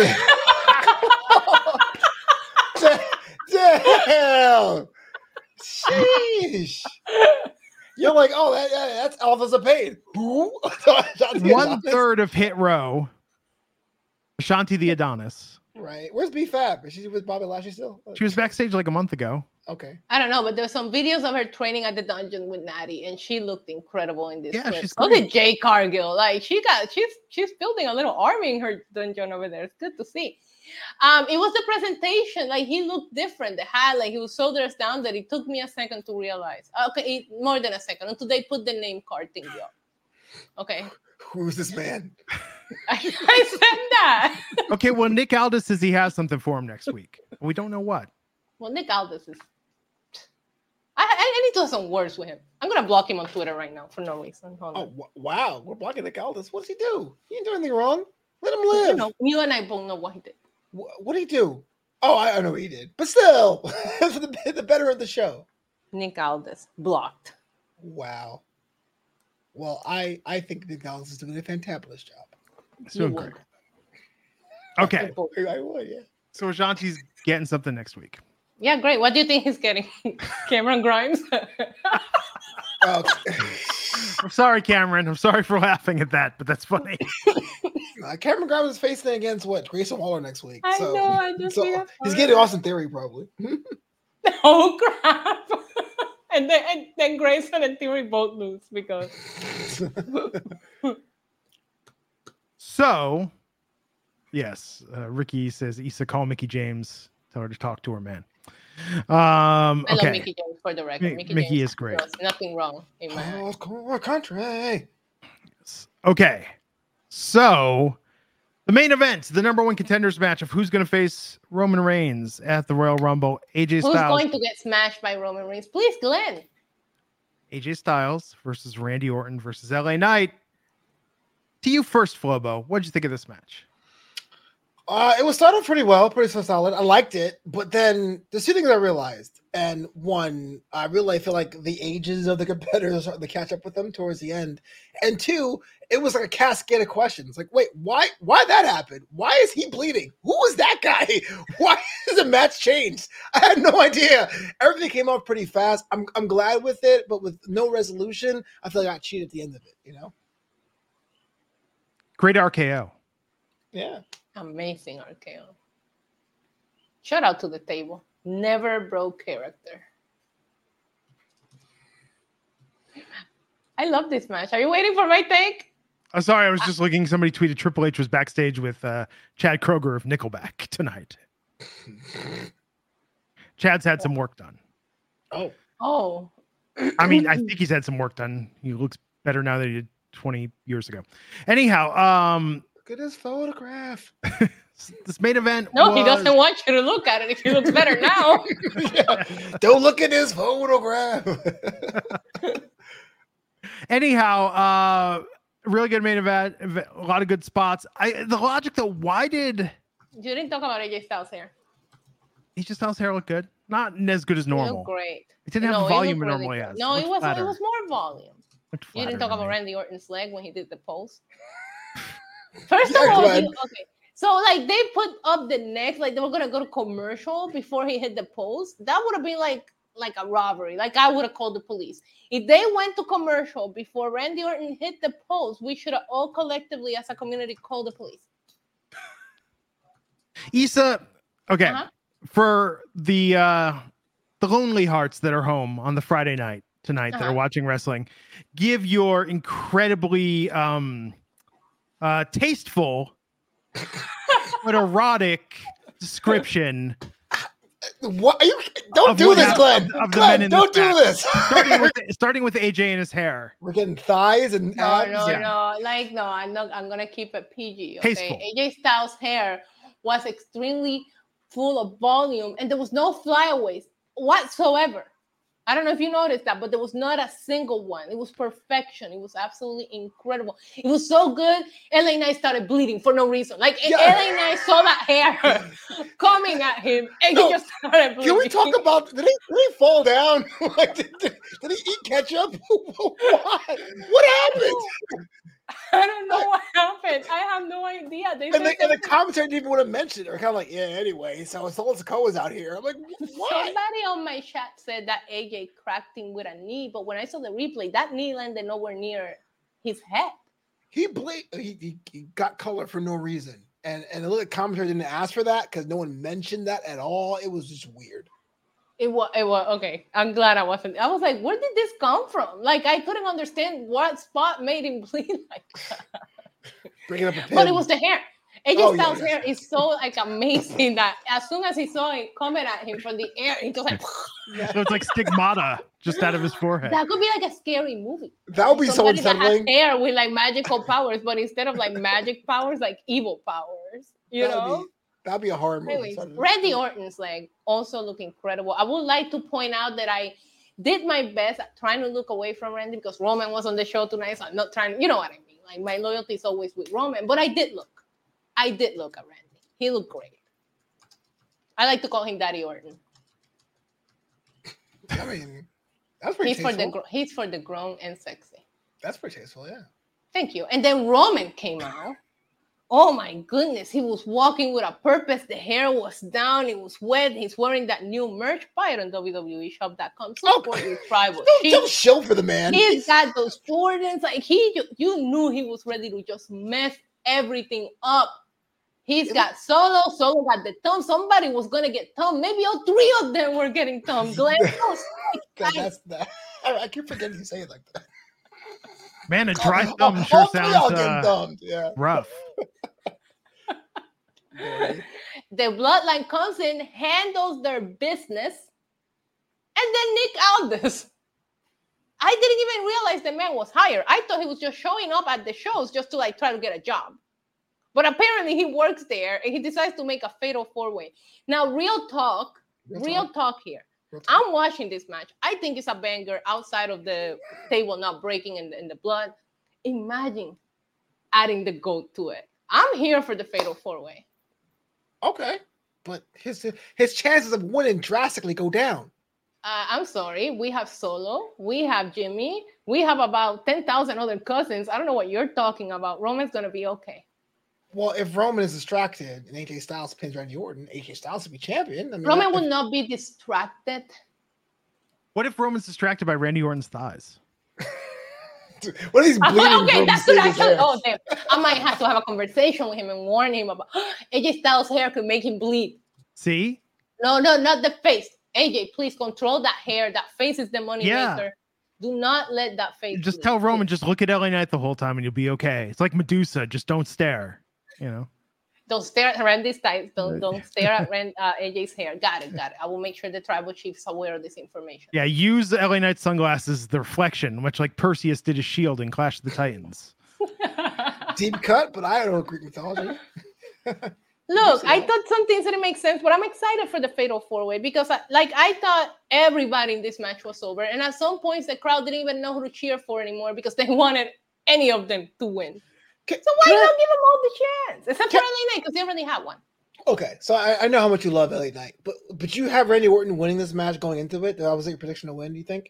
Damn. Sheesh. You're like, oh, that's Alpha Zapade. Who? 1/3 of Hit Row. Ashanti the Adonis. Right. Where's B-Fab? Is she with Bobby Lashley still? She was backstage like a month ago. Okay. I don't know, but there's some videos of her training at the dungeon with Natty, and she looked incredible in this. Yeah, clip. she's So great. did Jay Cargill. Like she's building a little army in her dungeon over there. It's good to see. It was the presentation. Like, he looked different. The hat, like, he was so dressed down that it took me a second to realize. Okay, more than a second until they put the name card thing up. Okay. Who's this man? I said that. Okay, well, Nick Aldis says he has something for him next week. We don't know what. Well, Nick Aldis is. I need to have some words with him. I'm gonna block him on Twitter right now for no reason. Hold on. Wow, we're blocking Nick Aldis. What does he do? He didn't do anything wrong. Let him live. You and I both know what he did. What did he do? Oh, I know what he did, but still, for the better of the show. Nick Aldis blocked. Wow. Well, I think Nick Aldis is doing a fantabulous job. It's doing great. Okay. I would, yeah. So Ashanti's getting something next week. Yeah, great. What do you think he's getting? Cameron Grimes? I'm sorry, Cameron. I'm sorry for laughing at that, but that's funny. Cameron Grimes is facing against Grayson Waller next week. I know. He's getting Austin Theory probably. Oh crap! and then Grayson and Theory both lose because. So, yes, Ricky says, Issa, call Mickey James. Tell her to talk to her man. I love Mickey James for the record. Mickey James is great. Nothing wrong in my eyes. Country. Okay, so the main event, the number one contenders match of who's going to face Roman Reigns at the Royal Rumble. AJ Styles. Who's going to get smashed by Roman Reigns? Please, Glenn. AJ Styles versus Randy Orton versus LA Knight. To you first, Flobo. What did you think of this match? It was started pretty well, pretty solid. I liked it, but then there's two things I realized. And one, I really feel like the ages of the competitors are starting to catch up with them towards the end. And two, it was like a cascade of questions. Like, wait, why that happened? Why is he bleeding? Who was that guy? Why has the match changed? I had no idea. Everything came off pretty fast. I'm glad with it, but with no resolution, I feel like I got cheated at the end of it, you know? Great RKO. Yeah. Amazing RKO. Shout out to the table. Never broke character. I love this match. Are you waiting for my take? I'm sorry, I was just looking. Somebody tweeted Triple H was backstage with Chad Kroger of Nickelback tonight. Chad's had some work done. Oh. I mean, I think he's had some work done. He looks better now than he did 20 years ago. Anyhow, look at his photograph. This main event. No, he doesn't want you to look at it if he looks better now. Yeah. Don't look at his photograph. Anyhow, really good main event. A lot of good spots. The logic though, why did you didn't talk about AJ Styles' hair? AJ Styles' hair look good? Not as good as normal. It looked great. It didn't have the volume it normally has. No, it was more volume. You didn't talk about me. Randy Orton's leg when he did the pose. First of all, okay. So like they put up the neck, like they were gonna go to commercial before he hit the post. That would have been like a robbery. Like I would have called the police. If they went to commercial before Randy Orton hit the post, we should have all collectively as a community called the police. Issa, okay. For the lonely hearts that are home on the Friday night tonight that are watching wrestling, give your incredibly tasteful but erotic description. What are you? Don't do this, Glenn. Glenn, don't do this. Starting with AJ and his hair. We're getting thighs and abs. No. I'm gonna keep it PG. Okay, tasteful. AJ Styles' hair was extremely full of volume, and there was no flyaways whatsoever. I don't know if you noticed that, but there was not a single one. It was perfection. It was absolutely incredible. It was so good. LA Knight started bleeding for no reason. Like LA Knight saw that hair coming at him, and he just started bleeding. Can we talk about? Did he fall down? Like, did he eat ketchup? What happened? I don't know what happened. I have no idea. And the commentary didn't even want to mention it. They're kind of like, yeah, anyway, so Solo Sikoa's out here. I'm like, what? Somebody on my chat said that AJ cracked him with a knee, but when I saw the replay, that knee landed nowhere near his head. He got color for no reason. And the commentary didn't ask for that because no one mentioned that at all. It was just weird. It was okay. I'm glad I wasn't. I was like, where did this come from? Like, I couldn't understand what spot made him bleed like that. Bringing up a pin. But it was the hair. AJ Styles' hair is so like amazing that as soon as he saw it coming at him from the air, he just like. So it's like stigmata just out of his forehead. That could be like a scary movie. That would be so unsettling. That has hair with like magical powers, but instead of like magic powers, like evil powers. You know? That'd be a horror movie. Anyways, Randy Orton's leg also look incredible. I would like to point out that I did my best at trying to look away from Randy because Roman was on the show tonight, so I'm not trying. You know what I mean? Like my loyalty is always with Roman, but I did look at Randy. He looked great. I like to call him Daddy Orton. I mean, that's pretty tasteful. He's for the grown and sexy. That's pretty tasteful, yeah. Thank you. And then Roman came out. Oh my goodness, he was walking with a purpose. The hair was down, it was wet. He's wearing that new merch. Buy it on WWEshop.com. Support your tribal. Don't show for the man. He's got those Jordans. Like you knew he was ready to just mess everything up. He's got Solo got the thumb. Somebody was gonna get thumb. Maybe all three of them were getting thumb. Glenn, I keep forgetting you say it like that. Man, a dry thumb sure sounds rough. The Bloodline comes in, handles their business, and then Nick Aldis. I didn't even realize the man was hired. I thought he was just showing up at the shows just to like try to get a job. But apparently he works there and he decides to make a fatal four-way. Now, real talk here. I'm watching this match. I think it's a banger outside of the table not breaking in the blood. Imagine adding the GOAT to it. I'm here for the fatal four-way. Okay. But his chances of winning drastically go down. I'm sorry. We have Solo. We have Jimmy. We have about 10,000 other cousins. I don't know what you're talking about. Roman's going to be okay. Well, if Roman is distracted and AJ Styles pins Randy Orton, AJ Styles will be champion. I mean, Roman would not be distracted. What if Roman's distracted by Randy Orton's thighs? What if he's bleeding? Okay, that's what I might have to have a conversation with him and warn him about AJ Styles' hair could make him bleed. See? No, not the face. AJ, please control that hair. That face is the money maker. Do not let that face. Just tell Roman, just look at LA Knight the whole time and you'll be okay. It's like Medusa. Just don't stare. You know, don't stare at Randy's thighs. Don't stare at AJ's hair. Got it. I will make sure the tribal chief is aware of this information. Yeah, use the LA Knight sunglasses, the reflection, much like Perseus did his shield in Clash of the Titans. Deep cut, but I don't know Greek mythology. Look, I thought some things didn't make sense, but I'm excited for the fatal four-way because I thought everybody in this match was over, and at some points the crowd didn't even know who to cheer for anymore because they wanted any of them to win. So why not give them all the chance? Except for LA Knight, because they already had one. Okay, so I know how much you love LA Knight, but you have Randy Orton winning this match going into it. That was your prediction to win, do you think?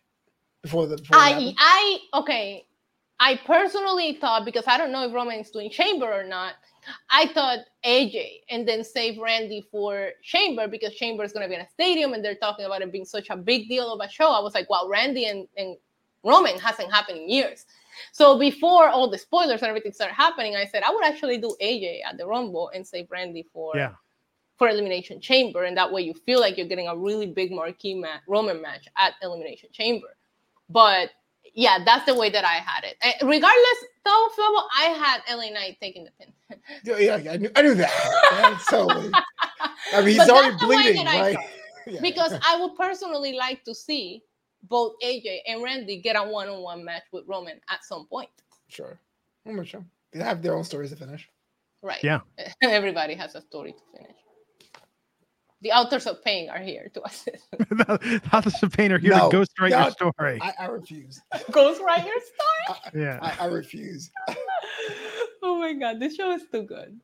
I personally thought, because I don't know if Roman is doing Chamber or not, I thought AJ and then save Randy for Chamber because Chamber is going to be in a stadium and they're talking about it being such a big deal of a show. I was like, wow, Randy and Roman hasn't happened in years. So before all the spoilers and everything started happening, I said I would actually do AJ at the Rumble and save Randy for Elimination Chamber. And that way you feel like you're getting a really big marquee Roman match at Elimination Chamber. But yeah, that's the way that I had it. Regardless, though, I had LA Knight taking the pin. Yeah, I knew that. Totally. I mean, he's already bleeding, right? Because I would personally like to see both AJ and Randy get a one-on-one match with Roman at some point. Sure. I'm sure. They have their own stories to finish. Right. Yeah. Everybody has a story to finish. The authors of pain are here to assist. The authors of pain are here to ghostwrite your story. I refuse. Ghostwrite your story? Yeah. I refuse. Oh my God, this show is too good.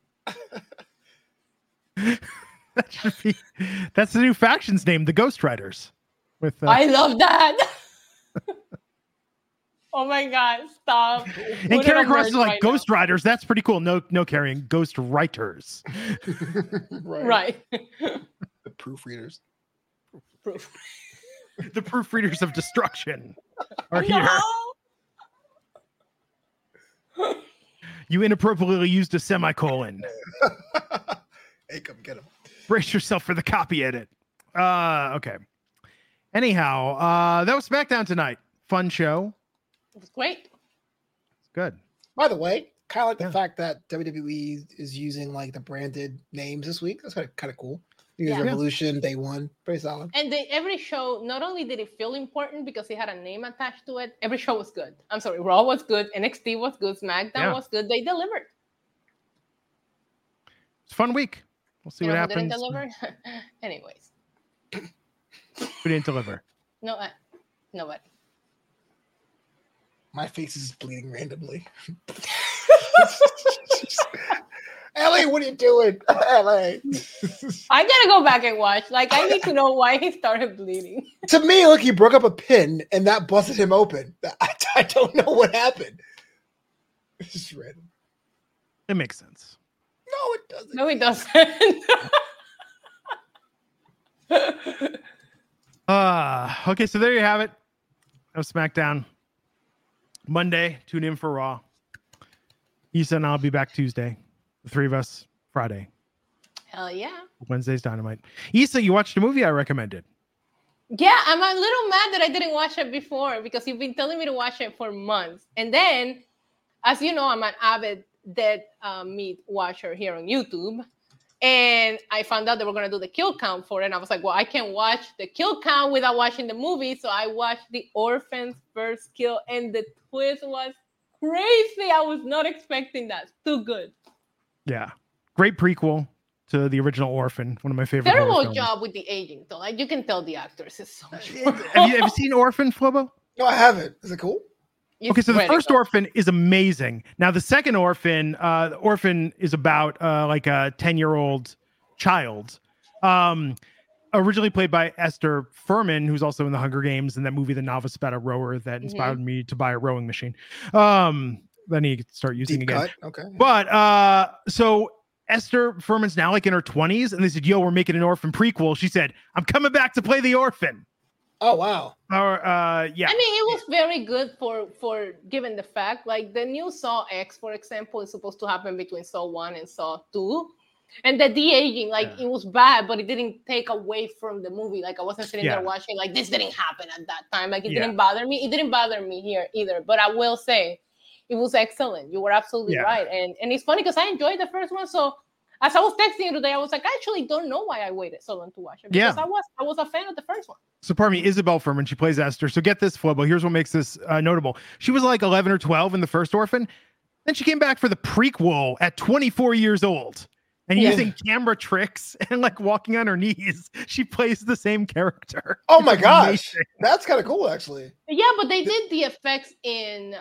That's the new faction's name, the Ghostwriters. I love that. Oh my God, stop. And Carrie Cross is like, Ghost Riders, that's pretty cool. No carrying Ghost Writers. Right. The proofreaders. The proofreaders of destruction are here. You inappropriately used a semicolon. Hey, come get him. Brace yourself for the copy edit. Okay. Anyhow, that was SmackDown tonight. Fun show. It was great. Good. By the way, Kind of like the fact that WWE is using like the branded names this week. That's kind of cool. Revolution, Day One, pretty solid. And every show, not only did it feel important because it had a name attached to it, every show was good. I'm sorry, Raw was good, NXT was good, SmackDown was good. They delivered. It's a fun week. We'll see what happens. Didn't deliver. Anyways, we didn't deliver. No, nobody. My face is bleeding randomly. LA, what are you doing? LA. I gotta go back and watch. Like, I need to know why he started bleeding. To me, look, he broke up a pin and that busted him open. I don't know what happened. It's just random. It makes sense. No, it doesn't. No, it doesn't. Okay, so there you have it. That was SmackDown. Monday, tune in for Raw. Issa and I'll be back Tuesday. The three of us Friday. Hell yeah. Wednesday's Dynamite. Issa, you watched a movie I recommended. Yeah, I'm a little mad that I didn't watch it before because you've been telling me to watch it for months. And then, as you know, I'm an avid Dead Meat watcher here on YouTube. And I found out they were going to do the kill count for it. And I was like, well, I can't watch the kill count without watching the movie. So I watched The Orphan's first kill. And the twist was crazy. I was not expecting that. Too good. Yeah. Great prequel to the original Orphan. One of my favorite. Terrible job with the aging, though. Like, you can tell the actors is so much fun. Have you seen Orphan, Flobo? No, I haven't. Is it cool? Okay, so the first Orphan is amazing. Now, the second Orphan, Orphan is about like a 10-year-old child. Originally played by Esther Furman, who's also in the Hunger Games and that movie, The Novice, about a rower that inspired me to buy a rowing machine. Then he could start using Deep again. Cut. Okay. But so Esther Furman's now like in her 20s, and they said, "Yo, we're making an Orphan prequel." She said, "I'm coming back to play the Orphan." Oh wow. Yeah. I mean, it was very good for given the fact, like the new Saw X, for example, is supposed to happen between Saw 1 and Saw 2. And the de-aging, like it was bad, but it didn't take away from the movie. Like I wasn't sitting there watching, like this didn't happen at that time. Like it didn't bother me. It didn't bother me here either. But I will say it was excellent. You were absolutely right. And it's funny because I enjoyed the first one. So as I was texting you today, I was like, I actually don't know why I waited so long to watch it. Because I was a fan of the first one. So pardon me, Isabel Furman, she plays Esther. So get this, Flobo. Here's what makes this notable. She was like 11 or 12 in the first Orphan. Then she came back for the prequel at 24 years old. And using camera tricks and like walking on her knees, she plays the same character. Oh my gosh, that's kind of cool, actually. Yeah, but they did the effects in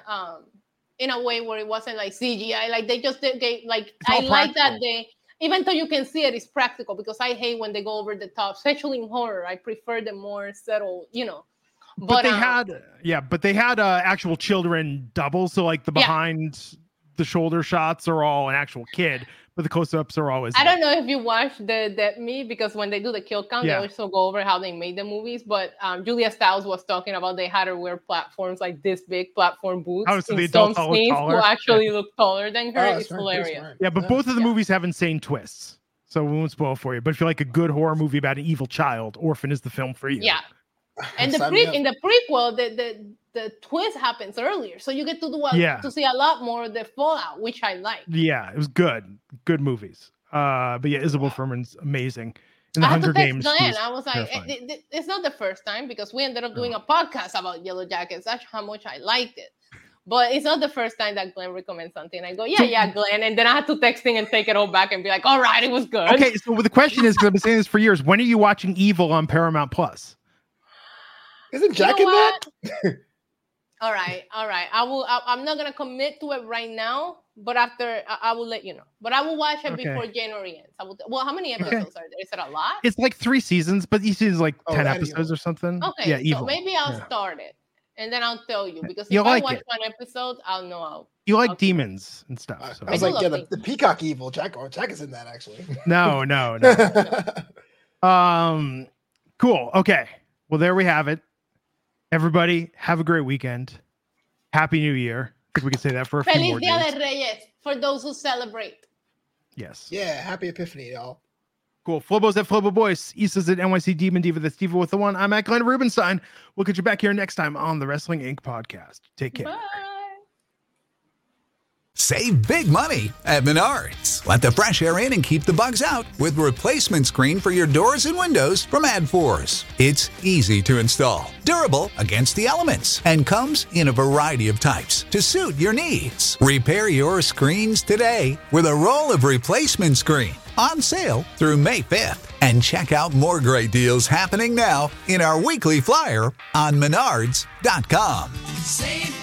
a way where it wasn't like CGI. Like they just did, like I like that they, even though you can see it, it's practical because I hate when they go over the top, especially in horror. I prefer the more subtle, you know. But they had actual children double, so like the behind the shoulder shots are all an actual kid. But the close-ups are always. I don't know if you watched the Me because when they do the kill count, they also go over how they made the movies. But Julia Stiles was talking about they had her wear platforms like this big platform boots. Oh, so the adults all look taller. Who actually look taller than her. It's hilarious. Yeah, but both of the movies have insane twists, so we won't spoil for you. But if you like a good horror movie about an evil child, Orphan is the film for you. Yeah, and in the prequel, the twist happens earlier, so you get to to see a lot more of the fallout, which I like. Yeah, it was good movies. But yeah, Isabel Furman's amazing. In the I had Hunger to text Games, Glenn. I was like, it's not the first time because we ended up doing a podcast about Yellow Jackets. That's how much I liked it. But it's not the first time that Glenn recommends something. I go, yeah, Glenn. And then I had to text him and take it all back and be like, all right, it was good. Okay, so the question is, because I've been saying this for years, when are you watching Evil on Paramount Plus? Isn't Jack in that? All right. I'm not gonna commit to it right now, but after I will let you know. But I will watch it before January ends. Well, how many episodes are there? Is it a lot? It's like 3 seasons, but each season is like 10 episodes or something. Okay, yeah, so Evil. maybe I'll start it, and then I'll tell you because if I watch one episode, I'll know. You like demons and stuff. So. I was like, the Peacock Evil. Jack is in that actually. No. Cool. Okay. Well, there we have it. Everybody, have a great weekend. Happy New Year. I think we can say that for a few more days. Feliz Dia de Reyes for those who celebrate. Yes. Yeah, happy Epiphany, y'all. Cool. Flobo's at Flobo Boys. Issa's at NYC Demon Diva. That's Diva with the one. I'm at Glenn Rubenstein. We'll get you back here next time on the Wrestling Inc. podcast. Take care. Bye. Save big money at Menards. Let the fresh air in and keep the bugs out with replacement screen for your doors and windows from AdForce. It's easy to install, durable against the elements, and comes in a variety of types to suit your needs. Repair your screens today with a roll of replacement screen on sale through May 5th. And check out more great deals happening now in our weekly flyer on Menards.com. Save